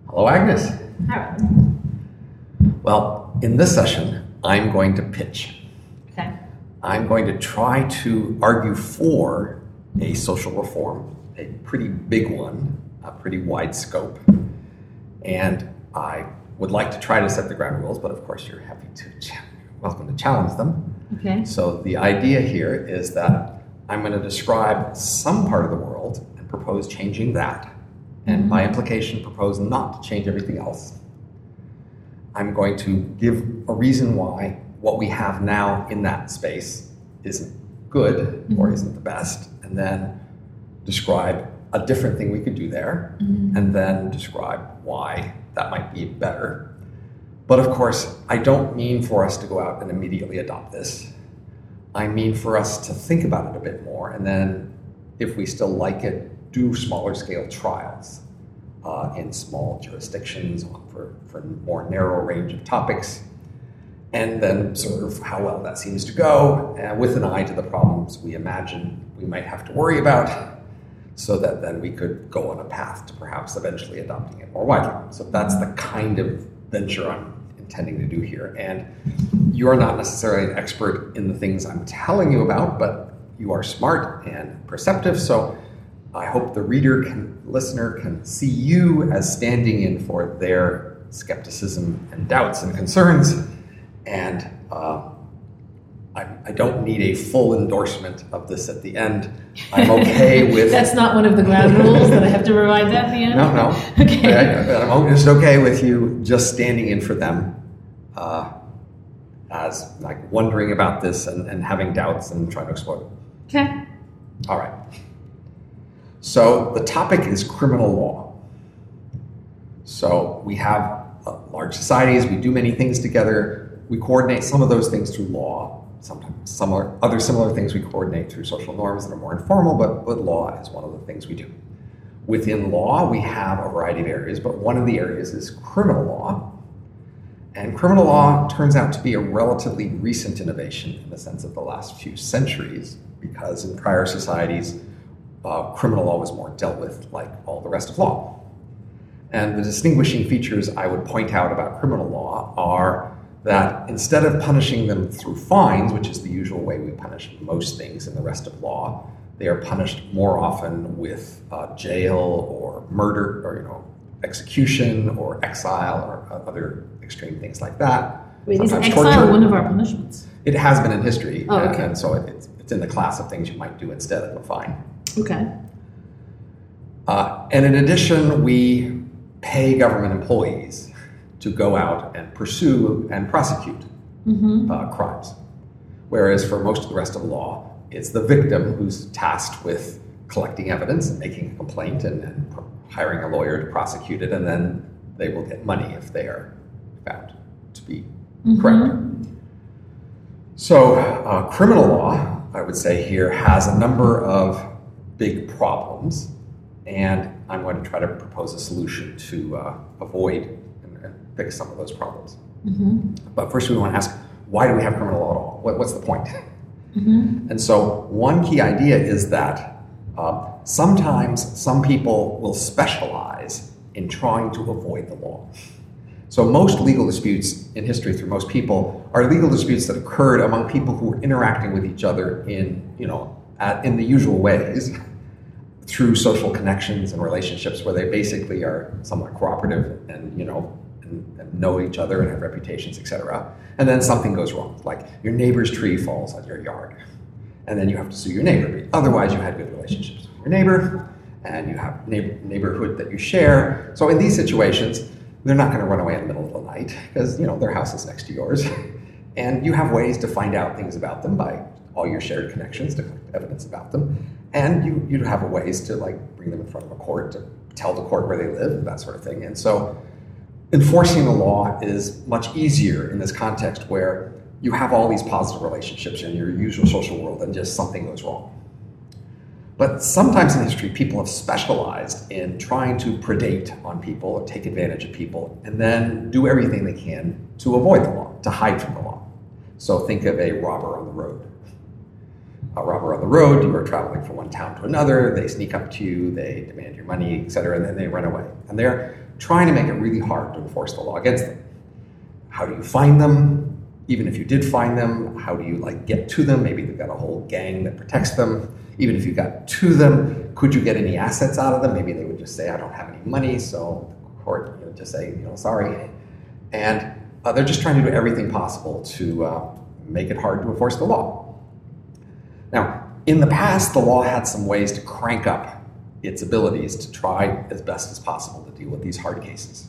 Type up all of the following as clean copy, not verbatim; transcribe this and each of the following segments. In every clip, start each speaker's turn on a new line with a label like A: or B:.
A: Hello, Agnes.
B: Hi.
A: Well, in this session, I'm going to pitch.
B: Okay.
A: I'm going to try to argue for a social reform, a pretty big one, a pretty wide scope. And I would like to try to set the ground rules, but of course you're welcome to challenge them.
B: Okay.
A: So the idea here is that I'm going to describe some part of the world and propose changing that. And by implication, propose not to change everything else. I'm going to give a reason why what we have now in that space isn't good or isn't the best, and then describe a different thing we could do there, and then describe why that might be better. But of course, I don't mean for us to go out and immediately adopt this. I mean for us to think about it a bit more, and then if we still like it, do smaller scale trials in small jurisdictions for more narrow range of topics, and then observe how well that seems to go, with an eye to the problems we imagine we might have to worry about, so that then we could go on a path to perhaps eventually adopting it more widely. So that's the kind of venture I'm intending to do here. And you're not necessarily an expert in the things I'm telling you about, but you are smart and perceptive, so I hope the listener can see you as standing in for their skepticism and doubts and concerns. And I don't need a full endorsement of this at the end. I'm okay with...
B: That's not one of the ground rules that I have to provide that at the end?
A: No.
B: Okay.
A: I'm just okay with you just standing in for them as like wondering about this and having doubts and trying to explore it.
B: Okay.
A: All right. So the topic is criminal law. So we have large societies, we do many things together, we coordinate some of those things through law, sometimes some other similar things we coordinate through social norms that are more informal, but law is one of the things we do. Within law, we have a variety of areas, but one of the areas is criminal law. And criminal law turns out to be a relatively recent innovation in the sense of the last few centuries, because in prior societies, criminal law was more dealt with like all the rest of law. And the distinguishing features I would point out about criminal law are that instead of punishing them through fines, which is the usual way we punish most things in the rest of law, they are punished more often with jail or murder or execution or exile or other extreme things like that.
B: Wait, is exile one of our punishments?
A: It has been in history,
B: okay.
A: And so it's in the class of things you might do instead of a fine.
B: Okay.
A: And in addition, we pay government employees to go out and pursue and prosecute crimes. Whereas for most of the rest of the law, it's the victim who's tasked with collecting evidence and making a complaint and hiring a lawyer to prosecute it, and then they will get money if they are found to be correct. So criminal law, I would say here, has a number of big problems, and I'm going to try to propose a solution to avoid and fix some of those problems. But first we want to ask, why do we have criminal law at all? What's the point? And so one key idea is that sometimes some people will specialize in trying to avoid the law. So most legal disputes in history through most people are legal disputes that occurred among people who were interacting with each other in the usual ways, through social connections and relationships where they basically are somewhat cooperative and know each other and have reputations, etc. And then something goes wrong, like your neighbor's tree falls on your yard, and then you have to sue your neighbor. Otherwise, you had good relationships with your neighbor, and you have neighborhood that you share. So in these situations, they're not going to run away in the middle of the night because their house is next to yours, and you have ways to find out things about them by all your shared connections to collect evidence about them. And you have ways to bring them in front of a court to tell the court where they live, that sort of thing. And so enforcing the law is much easier in this context where you have all these positive relationships in your usual social world and just something goes wrong. But sometimes in history, people have specialized in trying to predate on people or take advantage of people and then do everything they can to avoid the law, to hide from the law. So think of a robber on the road. a robber on the road, you are traveling from one town to another, they sneak up to you, they demand your money, etc., and then they run away. And they're trying to make it really hard to enforce the law against them. How do you find them? Even if you did find them, how do you get to them? Maybe they've got a whole gang that protects them. Even if you got to them, could you get any assets out of them? Maybe they would just say, I don't have any money, so the court just say, sorry. And they're just trying to do everything possible to make it hard to enforce the law. Now, in the past, the law had some ways to crank up its abilities to try as best as possible to deal with these hard cases.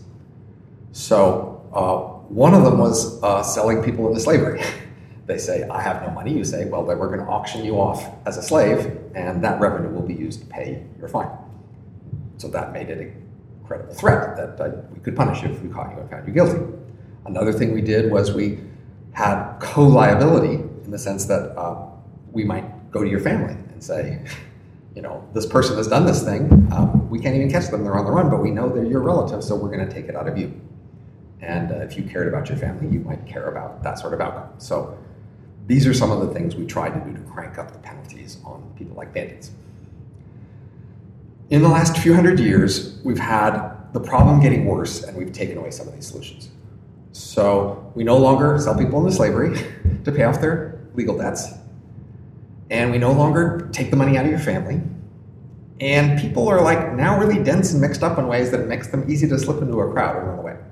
A: So one of them was selling people into slavery. They say, I have no money. You say, well, then we're going to auction you off as a slave, and that revenue will be used to pay your fine. So that made it an incredible threat that we could punish you if we caught you and found you guilty. Another thing we did was we had co-liability in the sense that we might go to your family and say, this person has done this thing. We can't even catch them. They're on the run, but we know they're your relative, so we're going to take it out of you. And if you cared about your family, you might care about that sort of outcome. So these are some of the things we tried to do to crank up the penalties on people like bandits. In the last few hundred years, we've had the problem getting worse, and we've taken away some of these solutions. So we no longer sell people into slavery to pay off their legal debts, and we no longer take the money out of your family. And people are now really dense and mixed up in ways that it makes them easy to slip into a crowd and run away,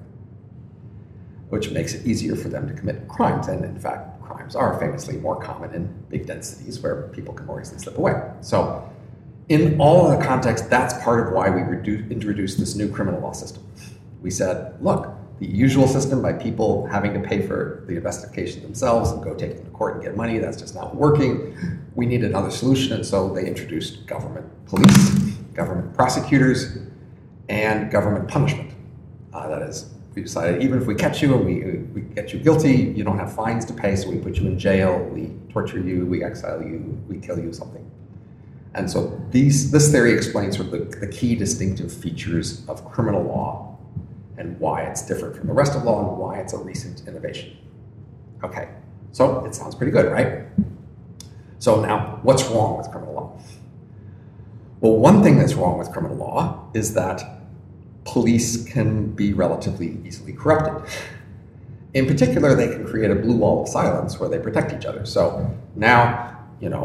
A: which makes it easier for them to commit crimes. And in fact, crimes are famously more common in big densities where people can more easily slip away. So in all of the context, that's part of why we introduced this new criminal law system. We said, look, the usual system by people having to pay for the investigation themselves and go take them to court and get money, that's just not working. We need another solution, and so they introduced government police, government prosecutors, and government punishment. That is, we decided even if we catch you and we get you guilty, you don't have fines to pay, so we put you in jail, we torture you, we exile you, we kill you, something. And so this theory explains sort of the key distinctive features of criminal law and why it's different from the rest of law and why it's a recent innovation. Okay, so it sounds pretty good, right? So now, what's wrong with criminal law? Well, one thing that's wrong with criminal law is that police can be relatively easily corrupted. In particular, they can create a blue wall of silence where they protect each other. So now,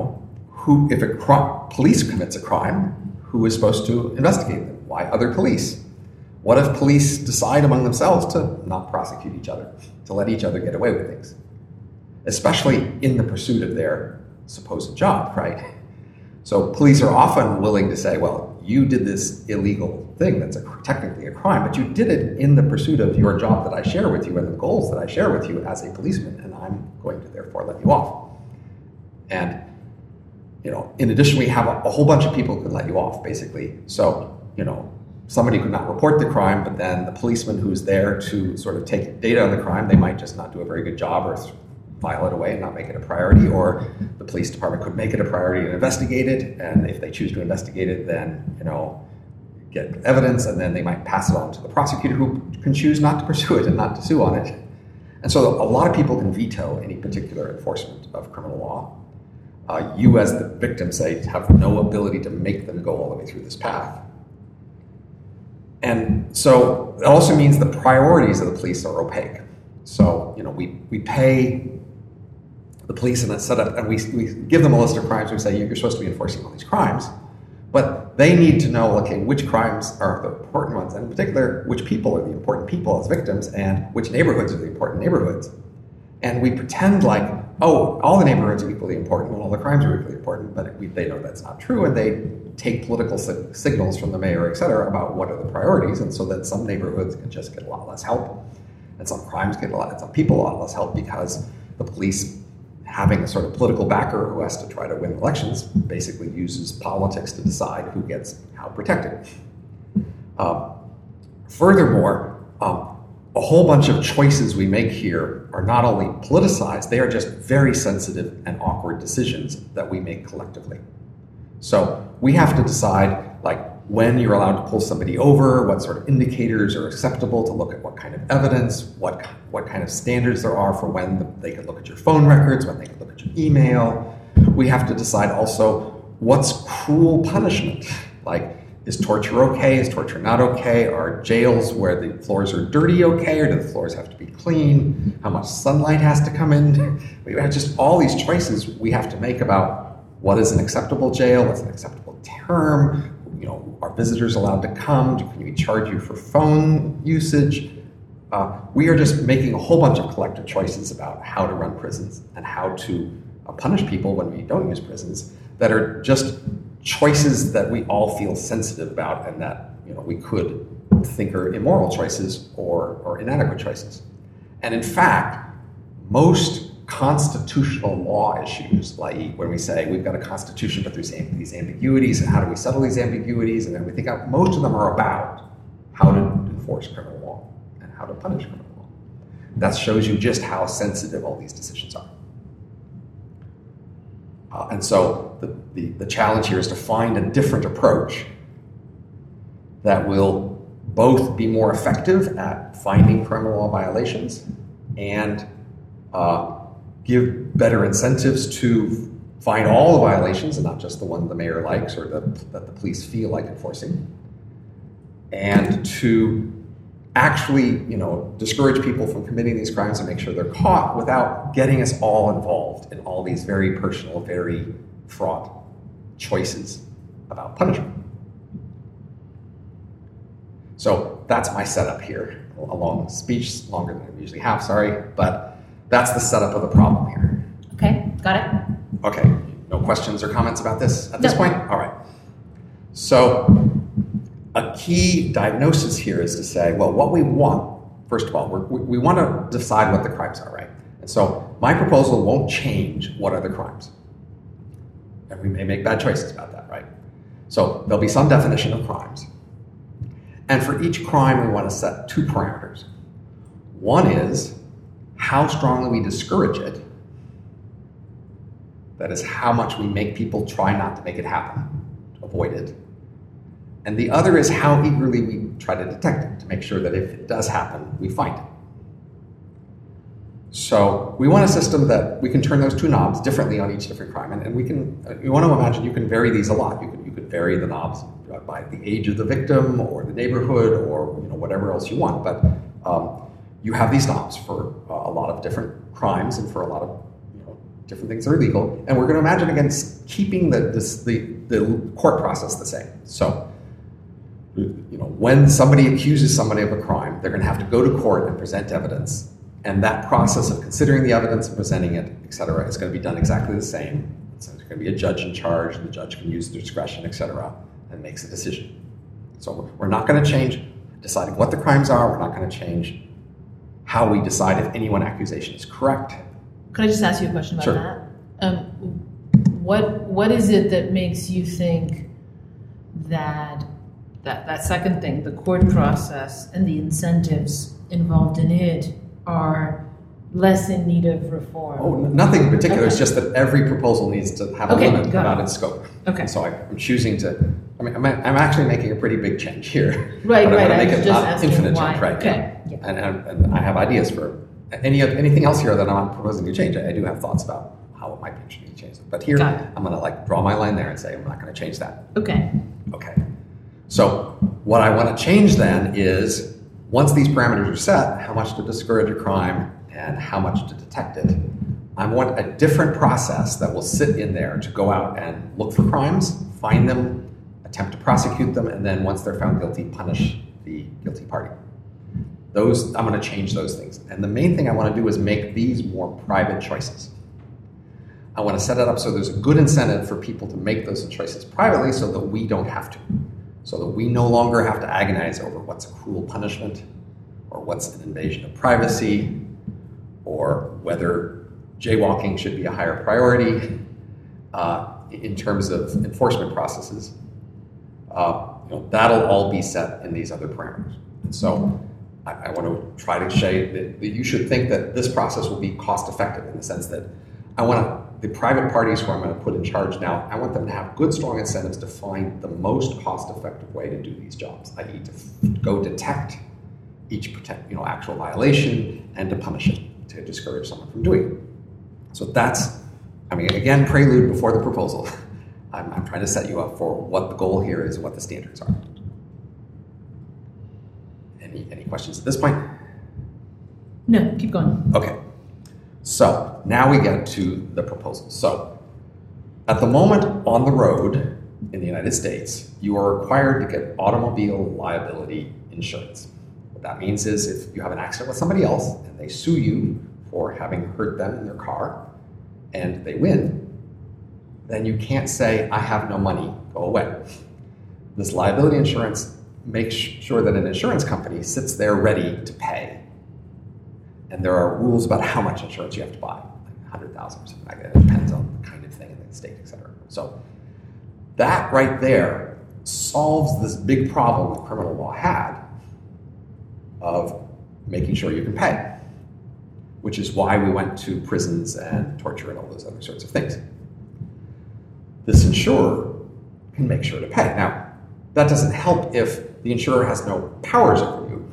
A: if police commits a crime, who is supposed to investigate them? Why other police? What if police decide among themselves to not prosecute each other, to let each other get away with things? Especially in the pursuit of their supposed job, right? So police are often willing to say, well, you did this illegal thing that's technically a crime, but you did it in the pursuit of your job that I share with you and the goals that I share with you as a policeman, and I'm going to therefore let you off. And, in addition, we have a whole bunch of people who can let you off, basically. So, somebody could not report the crime, but then the policeman who's there to sort of take data on the crime, they might just not do a very good job or file it away and not make it a priority, or the police department could make it a priority and investigate it, and if they choose to investigate it, then, get evidence, and then they might pass it on to the prosecutor who can choose not to pursue it and not to sue on it. And so a lot of people can veto any particular enforcement of criminal law. You as the victim, say, have no ability to make them go all the way through this path. And so it also means the priorities of the police are opaque. So, we pay the police and it's set up, and we give them a list of crimes. We say, you're supposed to be enforcing all these crimes. But they need to know, which crimes are the important ones, and in particular, which people are the important people as victims, and which neighborhoods are the important neighborhoods. And we pretend all the neighborhoods are equally important and all the crimes are equally important, but they know that's not true, and they take political signals from the mayor, et cetera, about what are the priorities, and so that some neighborhoods can just get a lot less help, and some crimes get some people a lot less help because the police, having a sort of political backer who has to try to win elections, basically uses politics to decide who gets how protected. Furthermore, a whole bunch of choices we make here are not only politicized, they are just very sensitive and awkward decisions that we make collectively. So we have to decide, when you're allowed to pull somebody over, what sort of indicators are acceptable to look at what kind of evidence, what kind of standards there are for when they can look at your phone records, when they can look at your email, We have to decide also what's cruel punishment. Like, is torture okay? Is torture not okay? Are jails where the floors are dirty okay, or do the floors have to be clean? How much sunlight has to come in? We have just all these choices we have to make about what is an acceptable jail, what's an acceptable term. Are visitors allowed to come? Can we charge you for phone usage? We are just making a whole bunch of collective choices about how to run prisons and how to punish people when we don't use prisons, that are just choices that we all feel sensitive about, and that we could think are immoral choices or inadequate choices. And in fact, most constitutional law issues, like when we say we've got a constitution but there's these ambiguities, and how do we settle these ambiguities, and then we think out, most of them are about how to enforce criminal law and how to punish criminal law. That shows you just how sensitive all these decisions are. And so the challenge here is to find a different approach that will both be more effective at finding criminal law violations and give better incentives to find all the violations and not just the one the mayor likes or that the police feel like enforcing, and to actually discourage people from committing these crimes and make sure they're caught without getting us all involved in all these very personal, very fraught choices about punishment. So that's my setup here. A long speech, longer than I usually have, sorry, but that's the setup of the problem here.
B: Okay, got it.
A: Okay, no questions or comments about this at this point? All right. So a key diagnosis here is to say, well, what we want, first of all, we want to decide what the crimes are, right? And so my proposal won't change what are the crimes. And we may make bad choices about that, right? So there'll be some definition of crimes. And for each crime, we want to set two parameters. One is how strongly we discourage it. That is how much we make people try not to make it happen, to avoid it. And the other is how eagerly we try to detect it, to make sure that if it does happen, we find it. So we want a system that we can turn those two knobs differently on each different crime. And you want to imagine you can vary these a lot. You could vary the knobs by the age of the victim or the neighborhood or whatever else you want. But you have these knobs for a lot of different crimes and for a lot of different things that are illegal. And we're going to imagine, again, keeping the court process the same. So when somebody accuses somebody of a crime, they're going to have to go to court and present evidence. And that process of considering the evidence and presenting it, et cetera, is going to be done exactly the same. So there's going to be a judge in charge, and the judge can use their discretion, et cetera, and makes a decision. So we're not going to change deciding what the crimes are. We're not going to change how we decide if any one accusation is correct.
B: Could I just ask you a question about
A: Sure.
B: that? What is it that makes you think that second thing, the court process and the incentives involved in it, are less in need of reform?
A: Oh, nothing in particular. Okay. It's just that every proposal needs to have a limit about its scope.
B: Okay.
A: So I'm choosing to. I'm actually making a pretty big change here.
B: Right.
A: But
B: right.
A: I want to make it not infinite
B: why.
A: change, right?
B: Okay. Yeah.
A: And I have ideas for anything else here that I'm not proposing to change. I do have thoughts about how it might be interesting to change it. But here, I'm going to draw my line there and say I'm not going to change that.
B: Okay.
A: Okay. So what I want to change then is, once these parameters are set, how much to discourage a crime and how much to detect it, I want a different process that will sit in there to go out and look for crimes, find them, attempt to prosecute them, and then once they're found guilty, punish the guilty party. I'm going to change those things. And the main thing I want to do is make these more private choices. I want to set it up so there's a good incentive for people to make those choices privately so that we don't have to. So that we no longer have to agonize over what's a cruel punishment or what's an invasion of privacy or whether jaywalking should be a higher priority in terms of enforcement processes. That'll all be set in these other parameters. And so I want to try to say that you should think that this process will be cost effective in the sense that the private parties who I'm going to put in charge now, I want them to have good, strong incentives to find the most cost-effective way to do these jobs, i.e. to go detect each actual violation and to punish it, to discourage someone from doing it. So I mean, again, prelude before the proposal. I'm trying to set you up for what the goal here is and what the standards are. Any questions at this point?
B: No, keep going.
A: Okay. So now we get to the proposal. So at the moment on the road in the United States, you are required to get automobile liability insurance. What that means is if you have an accident with somebody else and they sue you for having hurt them in their car and they win, then you can't say, I have no money, go away. This liability insurance makes sure that an insurance company sits there ready to pay. And there are rules about how much insurance you have to buy, like 100,000 or something like that. It depends on the kind of thing in the state, et cetera. So that right there solves this big problem that criminal law had of making sure you can pay, which is why we went to prisons and torture and all those other sorts of things. This insurer can make sure to pay. Now, that doesn't help if the insurer has no powers over you.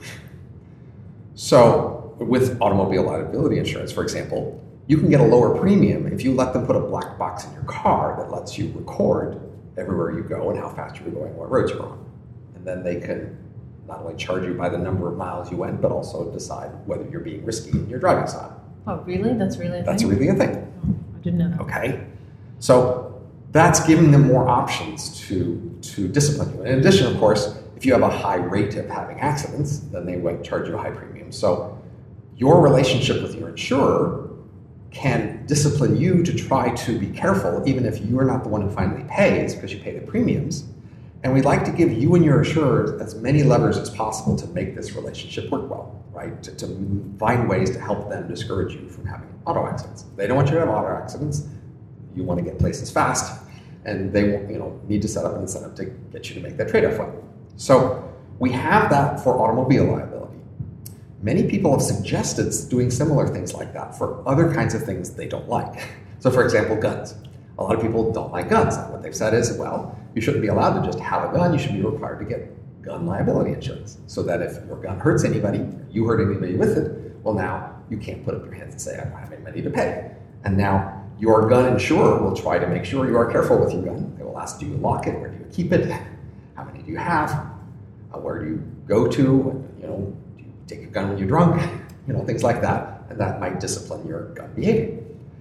A: So with automobile liability insurance, for example, you can get a lower premium if you let them put a black box in your car that lets you record everywhere you go and how fast you're going, what roads you're on. And then they can not only charge you by the number of miles you went, but also decide whether you're being risky in your driving style.
B: Oh, really? That's really a thing?
A: That's really a thing.
B: Oh, I didn't know that.
A: Okay. So that's giving them more options to discipline you. In addition, of course, if you have a high rate of having accidents, then they would charge you a high premium. So your relationship with your insurer can discipline you to try to be careful, even if you're not the one who finally pays because you pay the premiums. And we'd like to give you and your insurer as many levers as possible to make this relationship work well, right? To find ways to help them discourage you from having auto accidents. They don't want you to have auto accidents. You want to get places fast, and they need to set up an incentive to get you to make that trade-off one. So we have that for automobile liability. Many people have suggested doing similar things like that for other kinds of things they don't like. So for example, guns. A lot of people don't like guns. And what they've said is, well, you shouldn't be allowed to just have a gun. You should be required to get gun liability insurance so that if your gun hurts anybody, you hurt anybody with it, well, now you can't put up your hands and say, I don't have any money to pay. And now your gun insurer will try to make sure you are careful with your gun. They will ask, do you lock it? Where do you keep it? How many do you have? Where do you go to? Do you take your gun when you're drunk? Things like that. And that might discipline your gun behavior.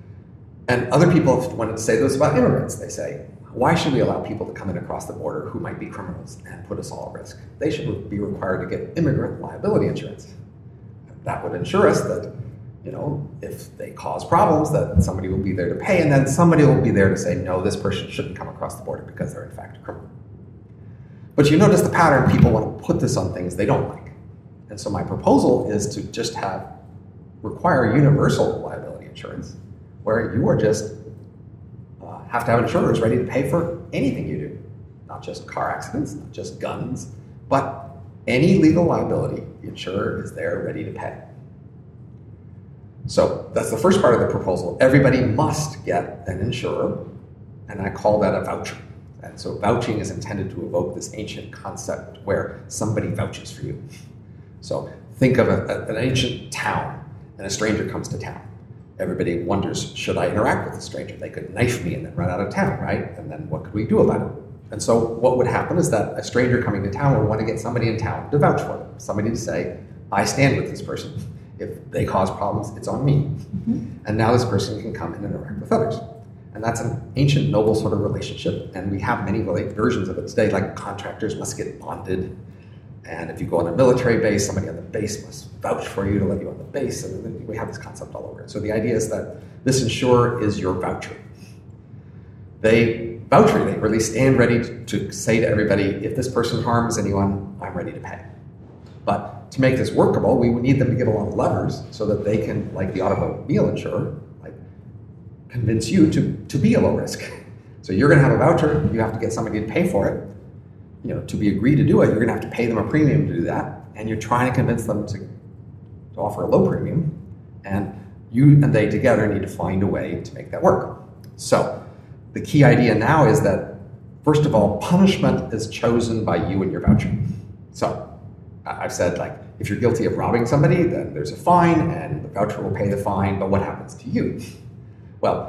A: And other people have wanted to say this about immigrants. They say, why should we allow people to come in across the border who might be criminals and put us all at risk? They should be required to get immigrant liability insurance. That would ensure us that if they cause problems, that somebody will be there to pay, and then somebody will be there to say, no, this person shouldn't come across the border because they're in fact a criminal. But you notice the pattern, people want to put this on things they don't like. And so my proposal is to just require universal liability insurance, where you are just have to have insurers ready to pay for anything you do. Not just car accidents, not just guns, but any legal liability, the insurer is there ready to pay. So that's the first part of the proposal. Everybody must get an insurer, and I call that a voucher. And so vouching is intended to evoke this ancient concept where somebody vouches for you. So think of an ancient town, and a stranger comes to town. Everybody wonders, should I interact with the stranger? They could knife me and then run out of town, right? And then what could we do about it? And so what would happen is that a stranger coming to town would want to get somebody in town to vouch for them, somebody to say, I stand with this person. If they cause problems, it's on me. Mm-hmm. And now this person can come in and interact with others. And that's an ancient noble sort of relationship. And we have many versions of it today, like contractors must get bonded. And if you go on a military base, somebody on the base must vouch for you to let you on the base. And we have this concept all over it. So the idea is that this insurer is your voucher. They vouch for you, or they stand ready to say to everybody, if this person harms anyone, I'm ready to pay. But to make this workable, we would need them to give a lot of levers so that they can, like the automobile insurer, convince you to be a low risk. So you're going to have a voucher, you have to get somebody to pay for it. To be agreed to do it, you're going to have to pay them a premium to do that, and you're trying to convince them to offer a low premium, and you and they together need to find a way to make that work. So the key idea now is that, first of all, punishment is chosen by you and your voucher. So I've said, if you're guilty of robbing somebody, then there's a fine, and the voucher will pay the fine, but what happens to you? Well,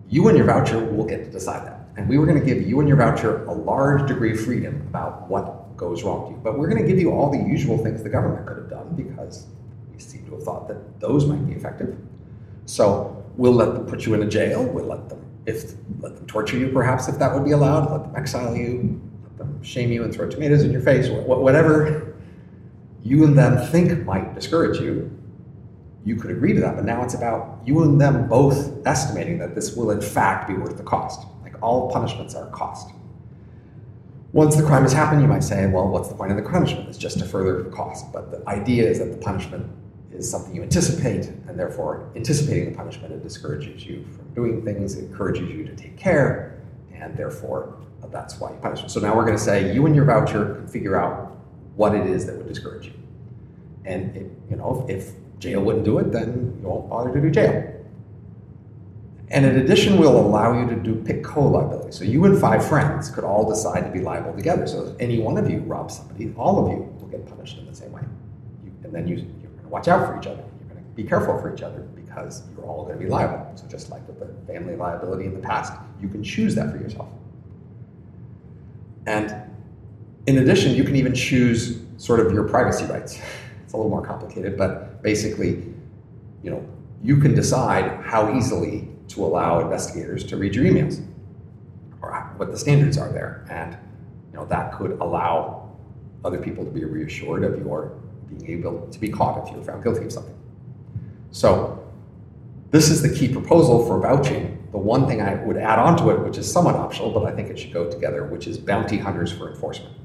A: you and your voucher will get to decide that. And we were going to give you and your voucher a large degree of freedom about what goes wrong with you. But we're going to give you all the usual things the government could have done because we seem to have thought that those might be effective. So we'll let them put you in a jail. We'll let them torture you, perhaps, if that would be allowed. Let them exile you. Let them shame you and throw tomatoes in your face. Whatever you and them think might discourage you, you could agree to that. But now it's about you and them both estimating that this will in fact be worth the cost. Like all punishments are cost. Once the crime has happened, you might say, well, what's the point of the punishment? It's just to further the cost. But the idea is that the punishment is something you anticipate, and therefore anticipating the punishment, it discourages you from doing things, it encourages you to take care, and therefore that's why you punish them. So now we're going to say you and your voucher can figure out what it is that would discourage you. And if jail wouldn't do it, then you won't bother to do jail. And in addition, we'll allow you to do pick co-liability. So you and 5 friends could all decide to be liable together. So if any one of you robs somebody, all of you will get punished in the same way. And then you're going to watch out for each other. You're going to be careful for each other because you're all going to be liable. So just like with the family liability in the past, you can choose that for yourself. And in addition, you can even choose sort of your privacy rights. It's a little more complicated, but basically, you can decide how easily to allow investigators to read your emails or what the standards are there. And that could allow other people to be reassured of your being able to be caught if you're found guilty of something. So this is the key proposal for vouching. The one thing I would add on to it, which is somewhat optional, but I think it should go together, which is bounty hunters for enforcement.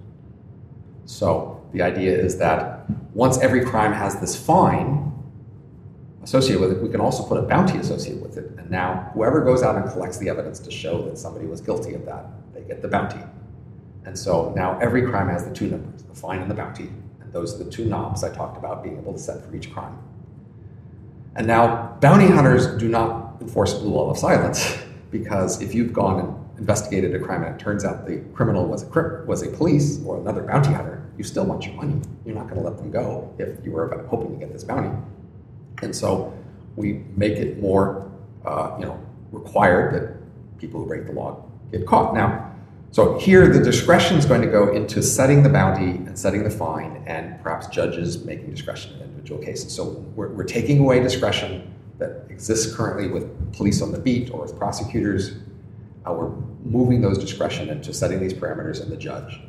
A: So the idea is that once every crime has this fine associated with it, we can also put a bounty associated with it. And now whoever goes out and collects the evidence to show that somebody was guilty of that, they get the bounty. And so now every crime has the 2 numbers, the fine and the bounty. And those are the 2 knobs I talked about being able to set for each crime. And now bounty hunters do not enforce the law of silence, because if you've gone and investigated a crime and it turns out the criminal was a police or another bounty hunter, you still want your money. You're not going to let them go if you were hoping to get this bounty. And so we make it more, required that people who break the law get caught. Now, so here the discretion is going to go into setting the bounty and setting the fine, and perhaps judges making discretion in individual cases. So we're taking away discretion that exists currently with police on the beat or with prosecutors. We're moving those discretion into setting these parameters in the judge.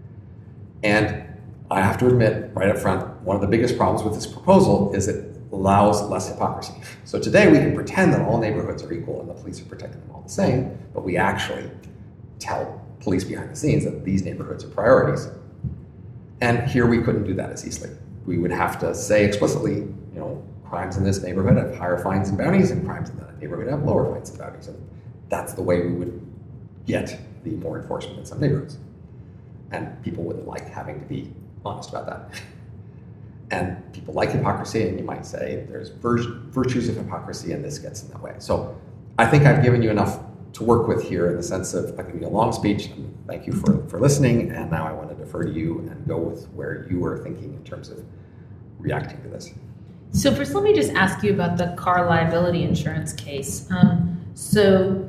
A: And I have to admit right up front, one of the biggest problems with this proposal is it allows less hypocrisy. So today we can pretend that all neighborhoods are equal and the police are protecting them all the same, but we actually tell police behind the scenes that these neighborhoods are priorities. And here we couldn't do that as easily. We would have to say explicitly, crimes in this neighborhood have higher fines and bounties, and crimes in that neighborhood have lower fines and bounties. And that's the way we would get the more enforcement in some neighborhoods. And people wouldn't like having to be honest about that. And people like hypocrisy, and you might say there's virtues of hypocrisy, and this gets in that way. So I think I've given you enough to work with here in the sense of, I can give you a long speech, and thank you for listening, and now I want to defer to you and go with where you were thinking in terms of reacting to this.
B: So first, let me just ask you about the car liability insurance case. So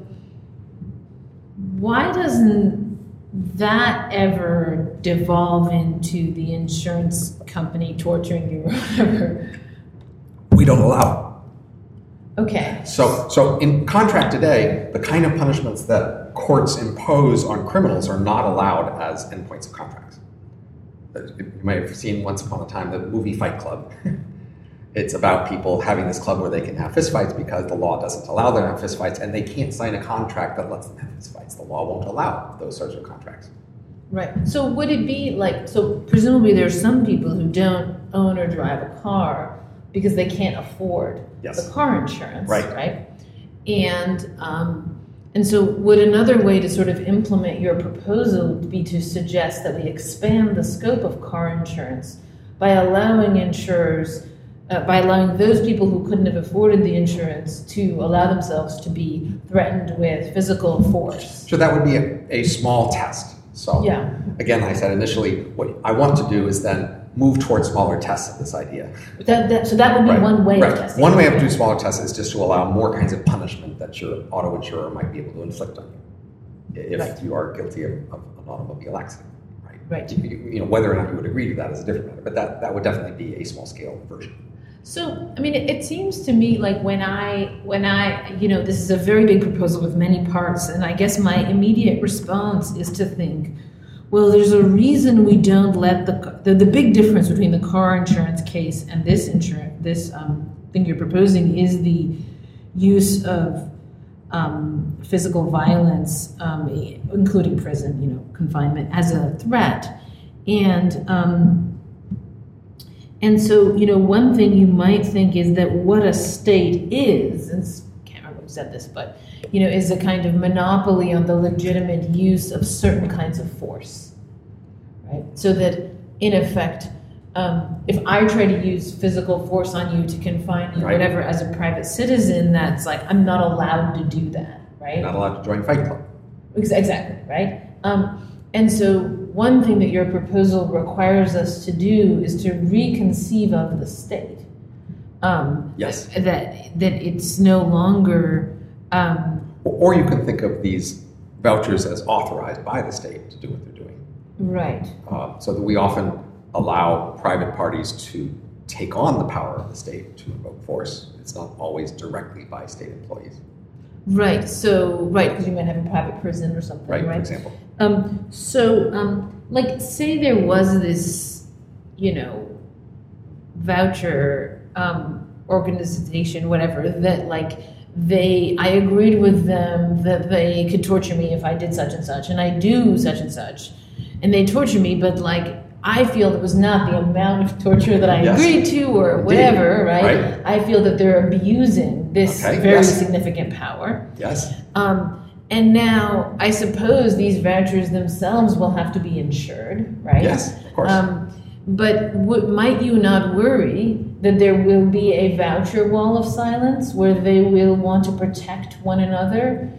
B: why doesn't that ever devolve into the insurance company torturing you or whatever?
A: We don't allow it.
B: Okay.
A: So in contract today, the kind of punishments that courts impose on criminals are not allowed as endpoints of contracts. You might have seen once upon a time the movie Fight Club. It's about people having this club where they can have fistfights because the law doesn't allow them to have fistfights, and they can't sign a contract that lets them have fistfights. The law won't allow those sorts of contracts.
B: Right. So would it be like, so presumably there's some people who don't own or drive a car because they can't afford the car insurance, right? And so would another way to sort of implement your proposal be to suggest that we expand the scope of car insurance by allowing insurers, by allowing those people who couldn't have afforded the insurance to allow themselves to be threatened with physical force?
A: So that would be a small test. So again, like I said initially, what I want to do is then move towards smaller tests of this idea.
B: So that would be one way of testing.
A: One way of doing smaller tests is just to allow more kinds of punishment that your auto insurer might be able to inflict on you if you are guilty of an automobile accident.
B: Right.
A: Whether or not you would agree to that is a different matter, but that would definitely be a small scale version.
B: So, I mean, it seems to me like when I, this is a very big proposal with many parts, and I guess my immediate response is to think, well, there's a reason we don't let the big difference between the car insurance case and this thing you're proposing is the use of physical violence, including prison, confinement, as a threat. And so, one thing you might think is that what a state is, and I can't remember who said this, but, is a kind of monopoly on the legitimate use of certain kinds of force, right? So that, in effect, if I try to use physical force on you to confine you, whatever, as a private citizen, that's like, I'm not allowed to do that, right?
A: You're not allowed to join Fight Club.
B: Exactly, right? And so one thing that your proposal requires us to do is to reconceive of the state.
A: Yes.
B: That it's no longer...
A: or you can think of these vouchers as authorized by the state to do what they're doing.
B: Right.
A: So that we often allow private parties to take on the power of the state to invoke force. It's not always directly by state employees.
B: Right. So, because you might have a private prison or something, right?
A: For example.
B: Like, say there was this, voucher organization, whatever, that, like, I agreed with them that they could torture me if I did such and such, and I do such and such, and they torture me, but, like, I feel it was not the amount of torture that I agreed to or whatever, right? I feel that they're abusing this very significant power.
A: Yes.
B: And now, I suppose these vouchers themselves will have to be insured, right?
A: Yes, of course.
B: But might you not worry that there will be a voucher wall of silence where they will want to protect one another?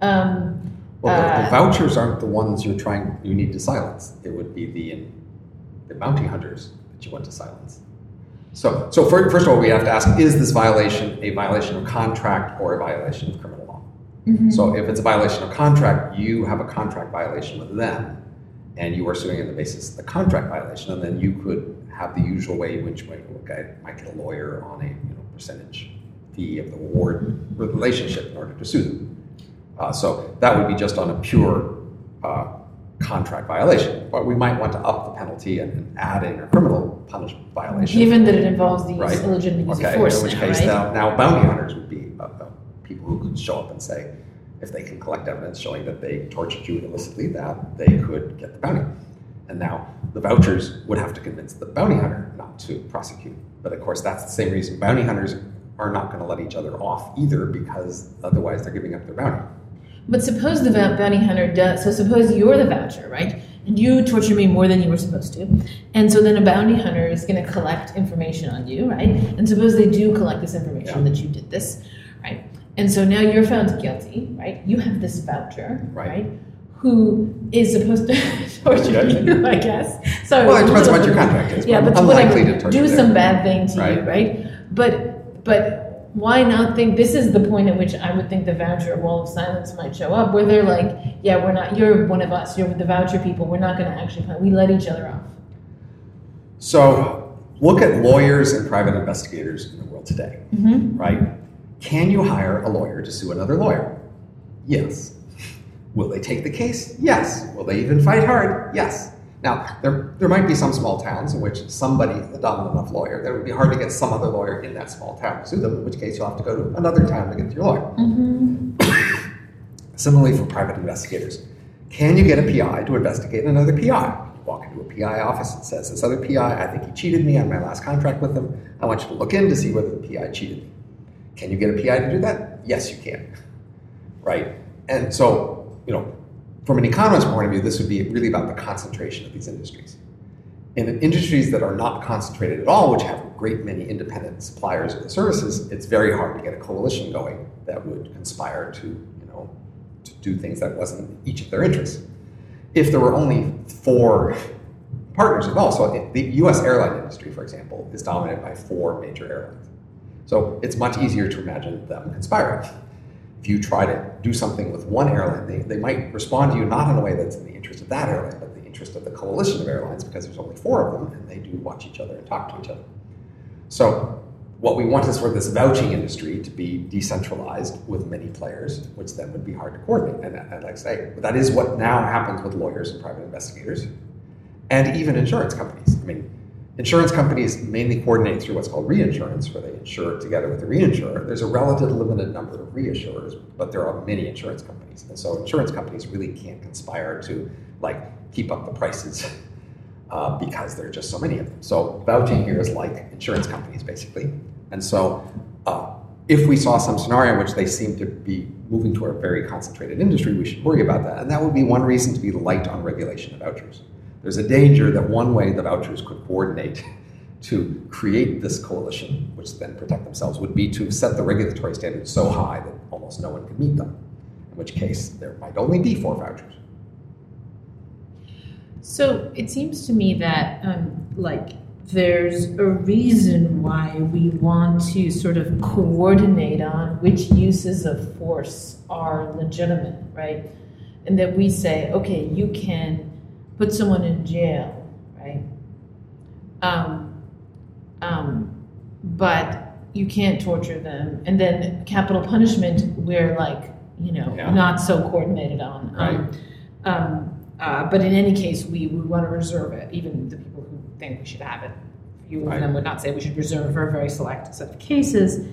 A: The vouchers aren't the ones you need to silence. It would be the bounty hunters that you want to silence. So first of all, we have to ask, is this violation a violation of contract or a violation of criminal law? Mm-hmm. So if it's a violation of contract, you have a contract violation with them, and you are suing on the basis of the contract violation, and then you could have the usual way in which you might get a lawyer on a percentage fee of the reward relationship in order to sue them. So that would be just on a pure contract violation, but we might want to up the penalty and add in a criminal punishment violation.
B: Given that it involves the illegitimate use of force.
A: In which case now bounty hunters would be people who could show up and say, if they can collect evidence showing that they tortured you illicitly, that they could get the bounty. And now the vouchers would have to convince the bounty hunter not to prosecute. But of course, that's the same reason bounty hunters are not going to let each other off either, because otherwise they're giving up their bounty.
B: But suppose the bounty hunter does, so suppose you're the voucher, right? And you torture me more than you were supposed to. And so then a bounty hunter is going to collect information on you, right? And suppose they do collect this information that you did this, right? And so now you're found guilty, right? You have this voucher, right? Who is supposed to torture you, I guess. Sorry,
A: well, it depends what your contract is.
B: Yeah, but
A: unlikely to torture
B: do
A: them.
B: some bad thing to you, right? But why not think, this is the point at which I would think the voucher wall of silence might show up, where they're like, yeah, we're not, you're one of us, you're the voucher people, we're not going to actually, we let each other off.
A: So look at lawyers and private investigators in the world today, right? Can you hire a lawyer to sue another lawyer? Yes. Will they take the case? Yes. Will they even fight hard? Yes. Now, there might be some small towns in which somebody is a dominant enough lawyer that it would be hard to get some other lawyer in that small town to sue them, in which case you'll have to go to another town to get to your lawyer. Similarly for private investigators. Can you get a PI to investigate another PI? You walk into a PI office and says, this other PI, I think he cheated me on my last contract with him. I want you to look in to see whether the PI cheated me. Can you get a PI to do that? Yes, you can. Right? And so, from an economist's point of view, this would be really about the concentration of these industries. In industries that are not concentrated at all, which have a great many independent suppliers of the services, it's very hard to get a coalition going that would conspire to do things that wasn't each of their interests. If there were only 4 partners as well. So the U.S. airline industry, for example, is dominated by 4 major airlines. So it's much easier to imagine them conspiring. If you try to do something with one airline, they might respond to you not in a way that's in the interest of that airline, but the interest of the coalition of airlines, because there's only 4 of them, and they do watch each other and talk to each other. So what we want is for this vouching industry to be decentralized with many players, which then would be hard to coordinate. And I'd like to say, but that is what now happens with lawyers and private investigators, and even insurance companies. I mean, insurance companies mainly coordinate through what's called reinsurance, where they insure together with the reinsurer. There's a relative limited number of reassurers, but there are many insurance companies. And so insurance companies really can't conspire to keep up the prices because there are just so many of them. So vouching here is like insurance companies, basically. And so if we saw some scenario in which they seem to be moving to a very concentrated industry, we should worry about that. And that would be one reason to be light on regulation of vouchers. There's a danger that one way the vouchers could coordinate to create this coalition, which then protect themselves, would be to set the regulatory standards so high that almost no one could meet them, in which case there might only be 4 vouchers.
B: So it seems to me that there's a reason why we want to sort of coordinate on which uses of force are legitimate, right? And that we say, okay, you can put someone in jail, right? But you can't torture them. And then capital punishment, we're not so coordinated on.
A: Right.
B: But in any case, we would want to reserve it. Even the people who think we should have it, few of them would not say we should reserve for a very select set of cases.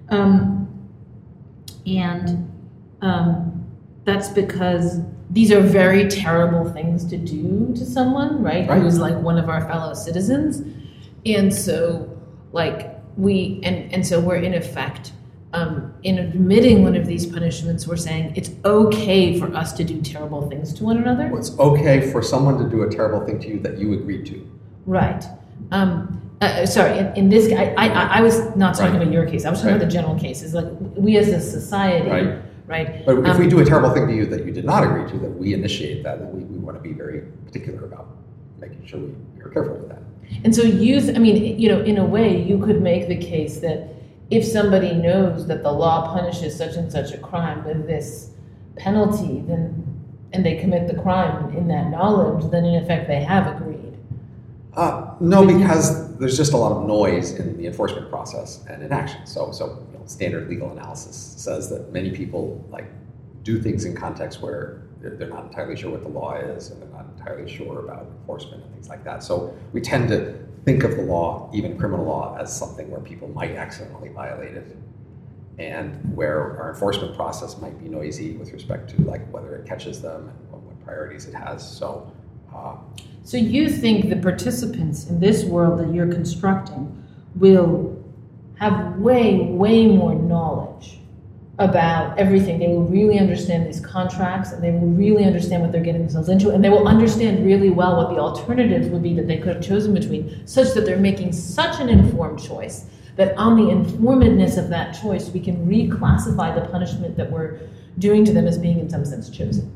B: That's because these are very terrible things to do to someone, right? Who's like one of our fellow citizens. And so so we're in effect, in admitting one of these punishments, we're saying it's okay for us to do terrible things to one another.
A: Well, it's okay for someone to do a terrible thing to you that you agreed to.
B: Right. Sorry, in this case, I was not talking about your case. I was talking about the general cases. Like, we as a society, right?
A: But if we do a terrible thing to you that you did not agree to, that we initiate that, then we want to be very particular about making sure we are careful with that.
B: And so in a way, you could make the case that if somebody knows that the law punishes such and such a crime with this penalty, and they commit the crime in that knowledge, then in effect they have agreed.
A: No, because there's just a lot of noise in the enforcement process and in action. So standard legal analysis says that many people do things in contexts where they're not entirely sure what the law is, and they're not entirely sure about enforcement and things like that. So we tend to think of the law, even criminal law, as something where people might accidentally violate it, and where our enforcement process might be noisy with respect to whether it catches them and what priorities it has. So
B: you think the participants in this world that you're constructing will have way, way more knowledge about everything. They will really understand these contracts, and they will really understand what they're getting themselves into, and they will understand really well what the alternatives would be that they could have chosen between, such that they're making such an informed choice that on the informedness of that choice, we can reclassify the punishment that we're doing to them as being in some sense chosen.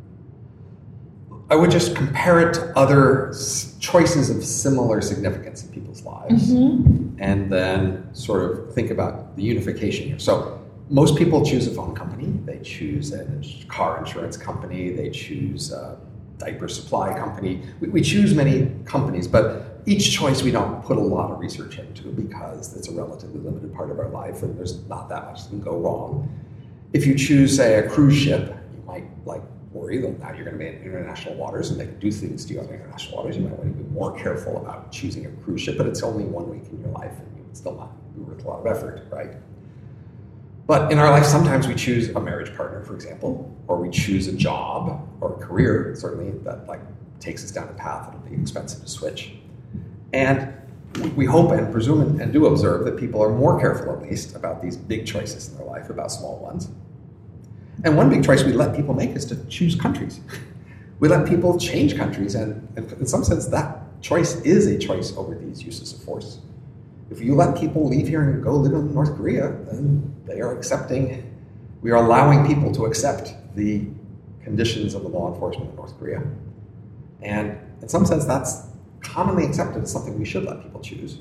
A: I would just compare it to other choices of similar significance in people's lives, and then sort of think about the unification here. So most people choose a phone company, they choose a car insurance company, they choose a diaper supply company. We choose many companies, but each choice we don't put a lot of research into because it's a relatively limited part of our life and there's not that much that can go wrong. If you choose, say, a cruise ship, you might worry that now you're going to be in international waters and they can do things to you on international waters. You might want to be more careful about choosing a cruise ship, but it's only 1 week in your life and you would still not be worth a lot of effort, right? But in our life, sometimes we choose a marriage partner, for example, or we choose a job or a career, certainly, that takes us down a path that'll be expensive to switch. And we hope and presume and do observe that people are more careful, at least, about these big choices in their life, about small ones. And one big choice we let people make is to choose countries. We let people change countries, and in some sense, that choice is a choice over these uses of force. If you let people leave here and go live in North Korea, then we are allowing people to accept the conditions of the law enforcement in North Korea. And in some sense, that's commonly accepted as something we should let people choose.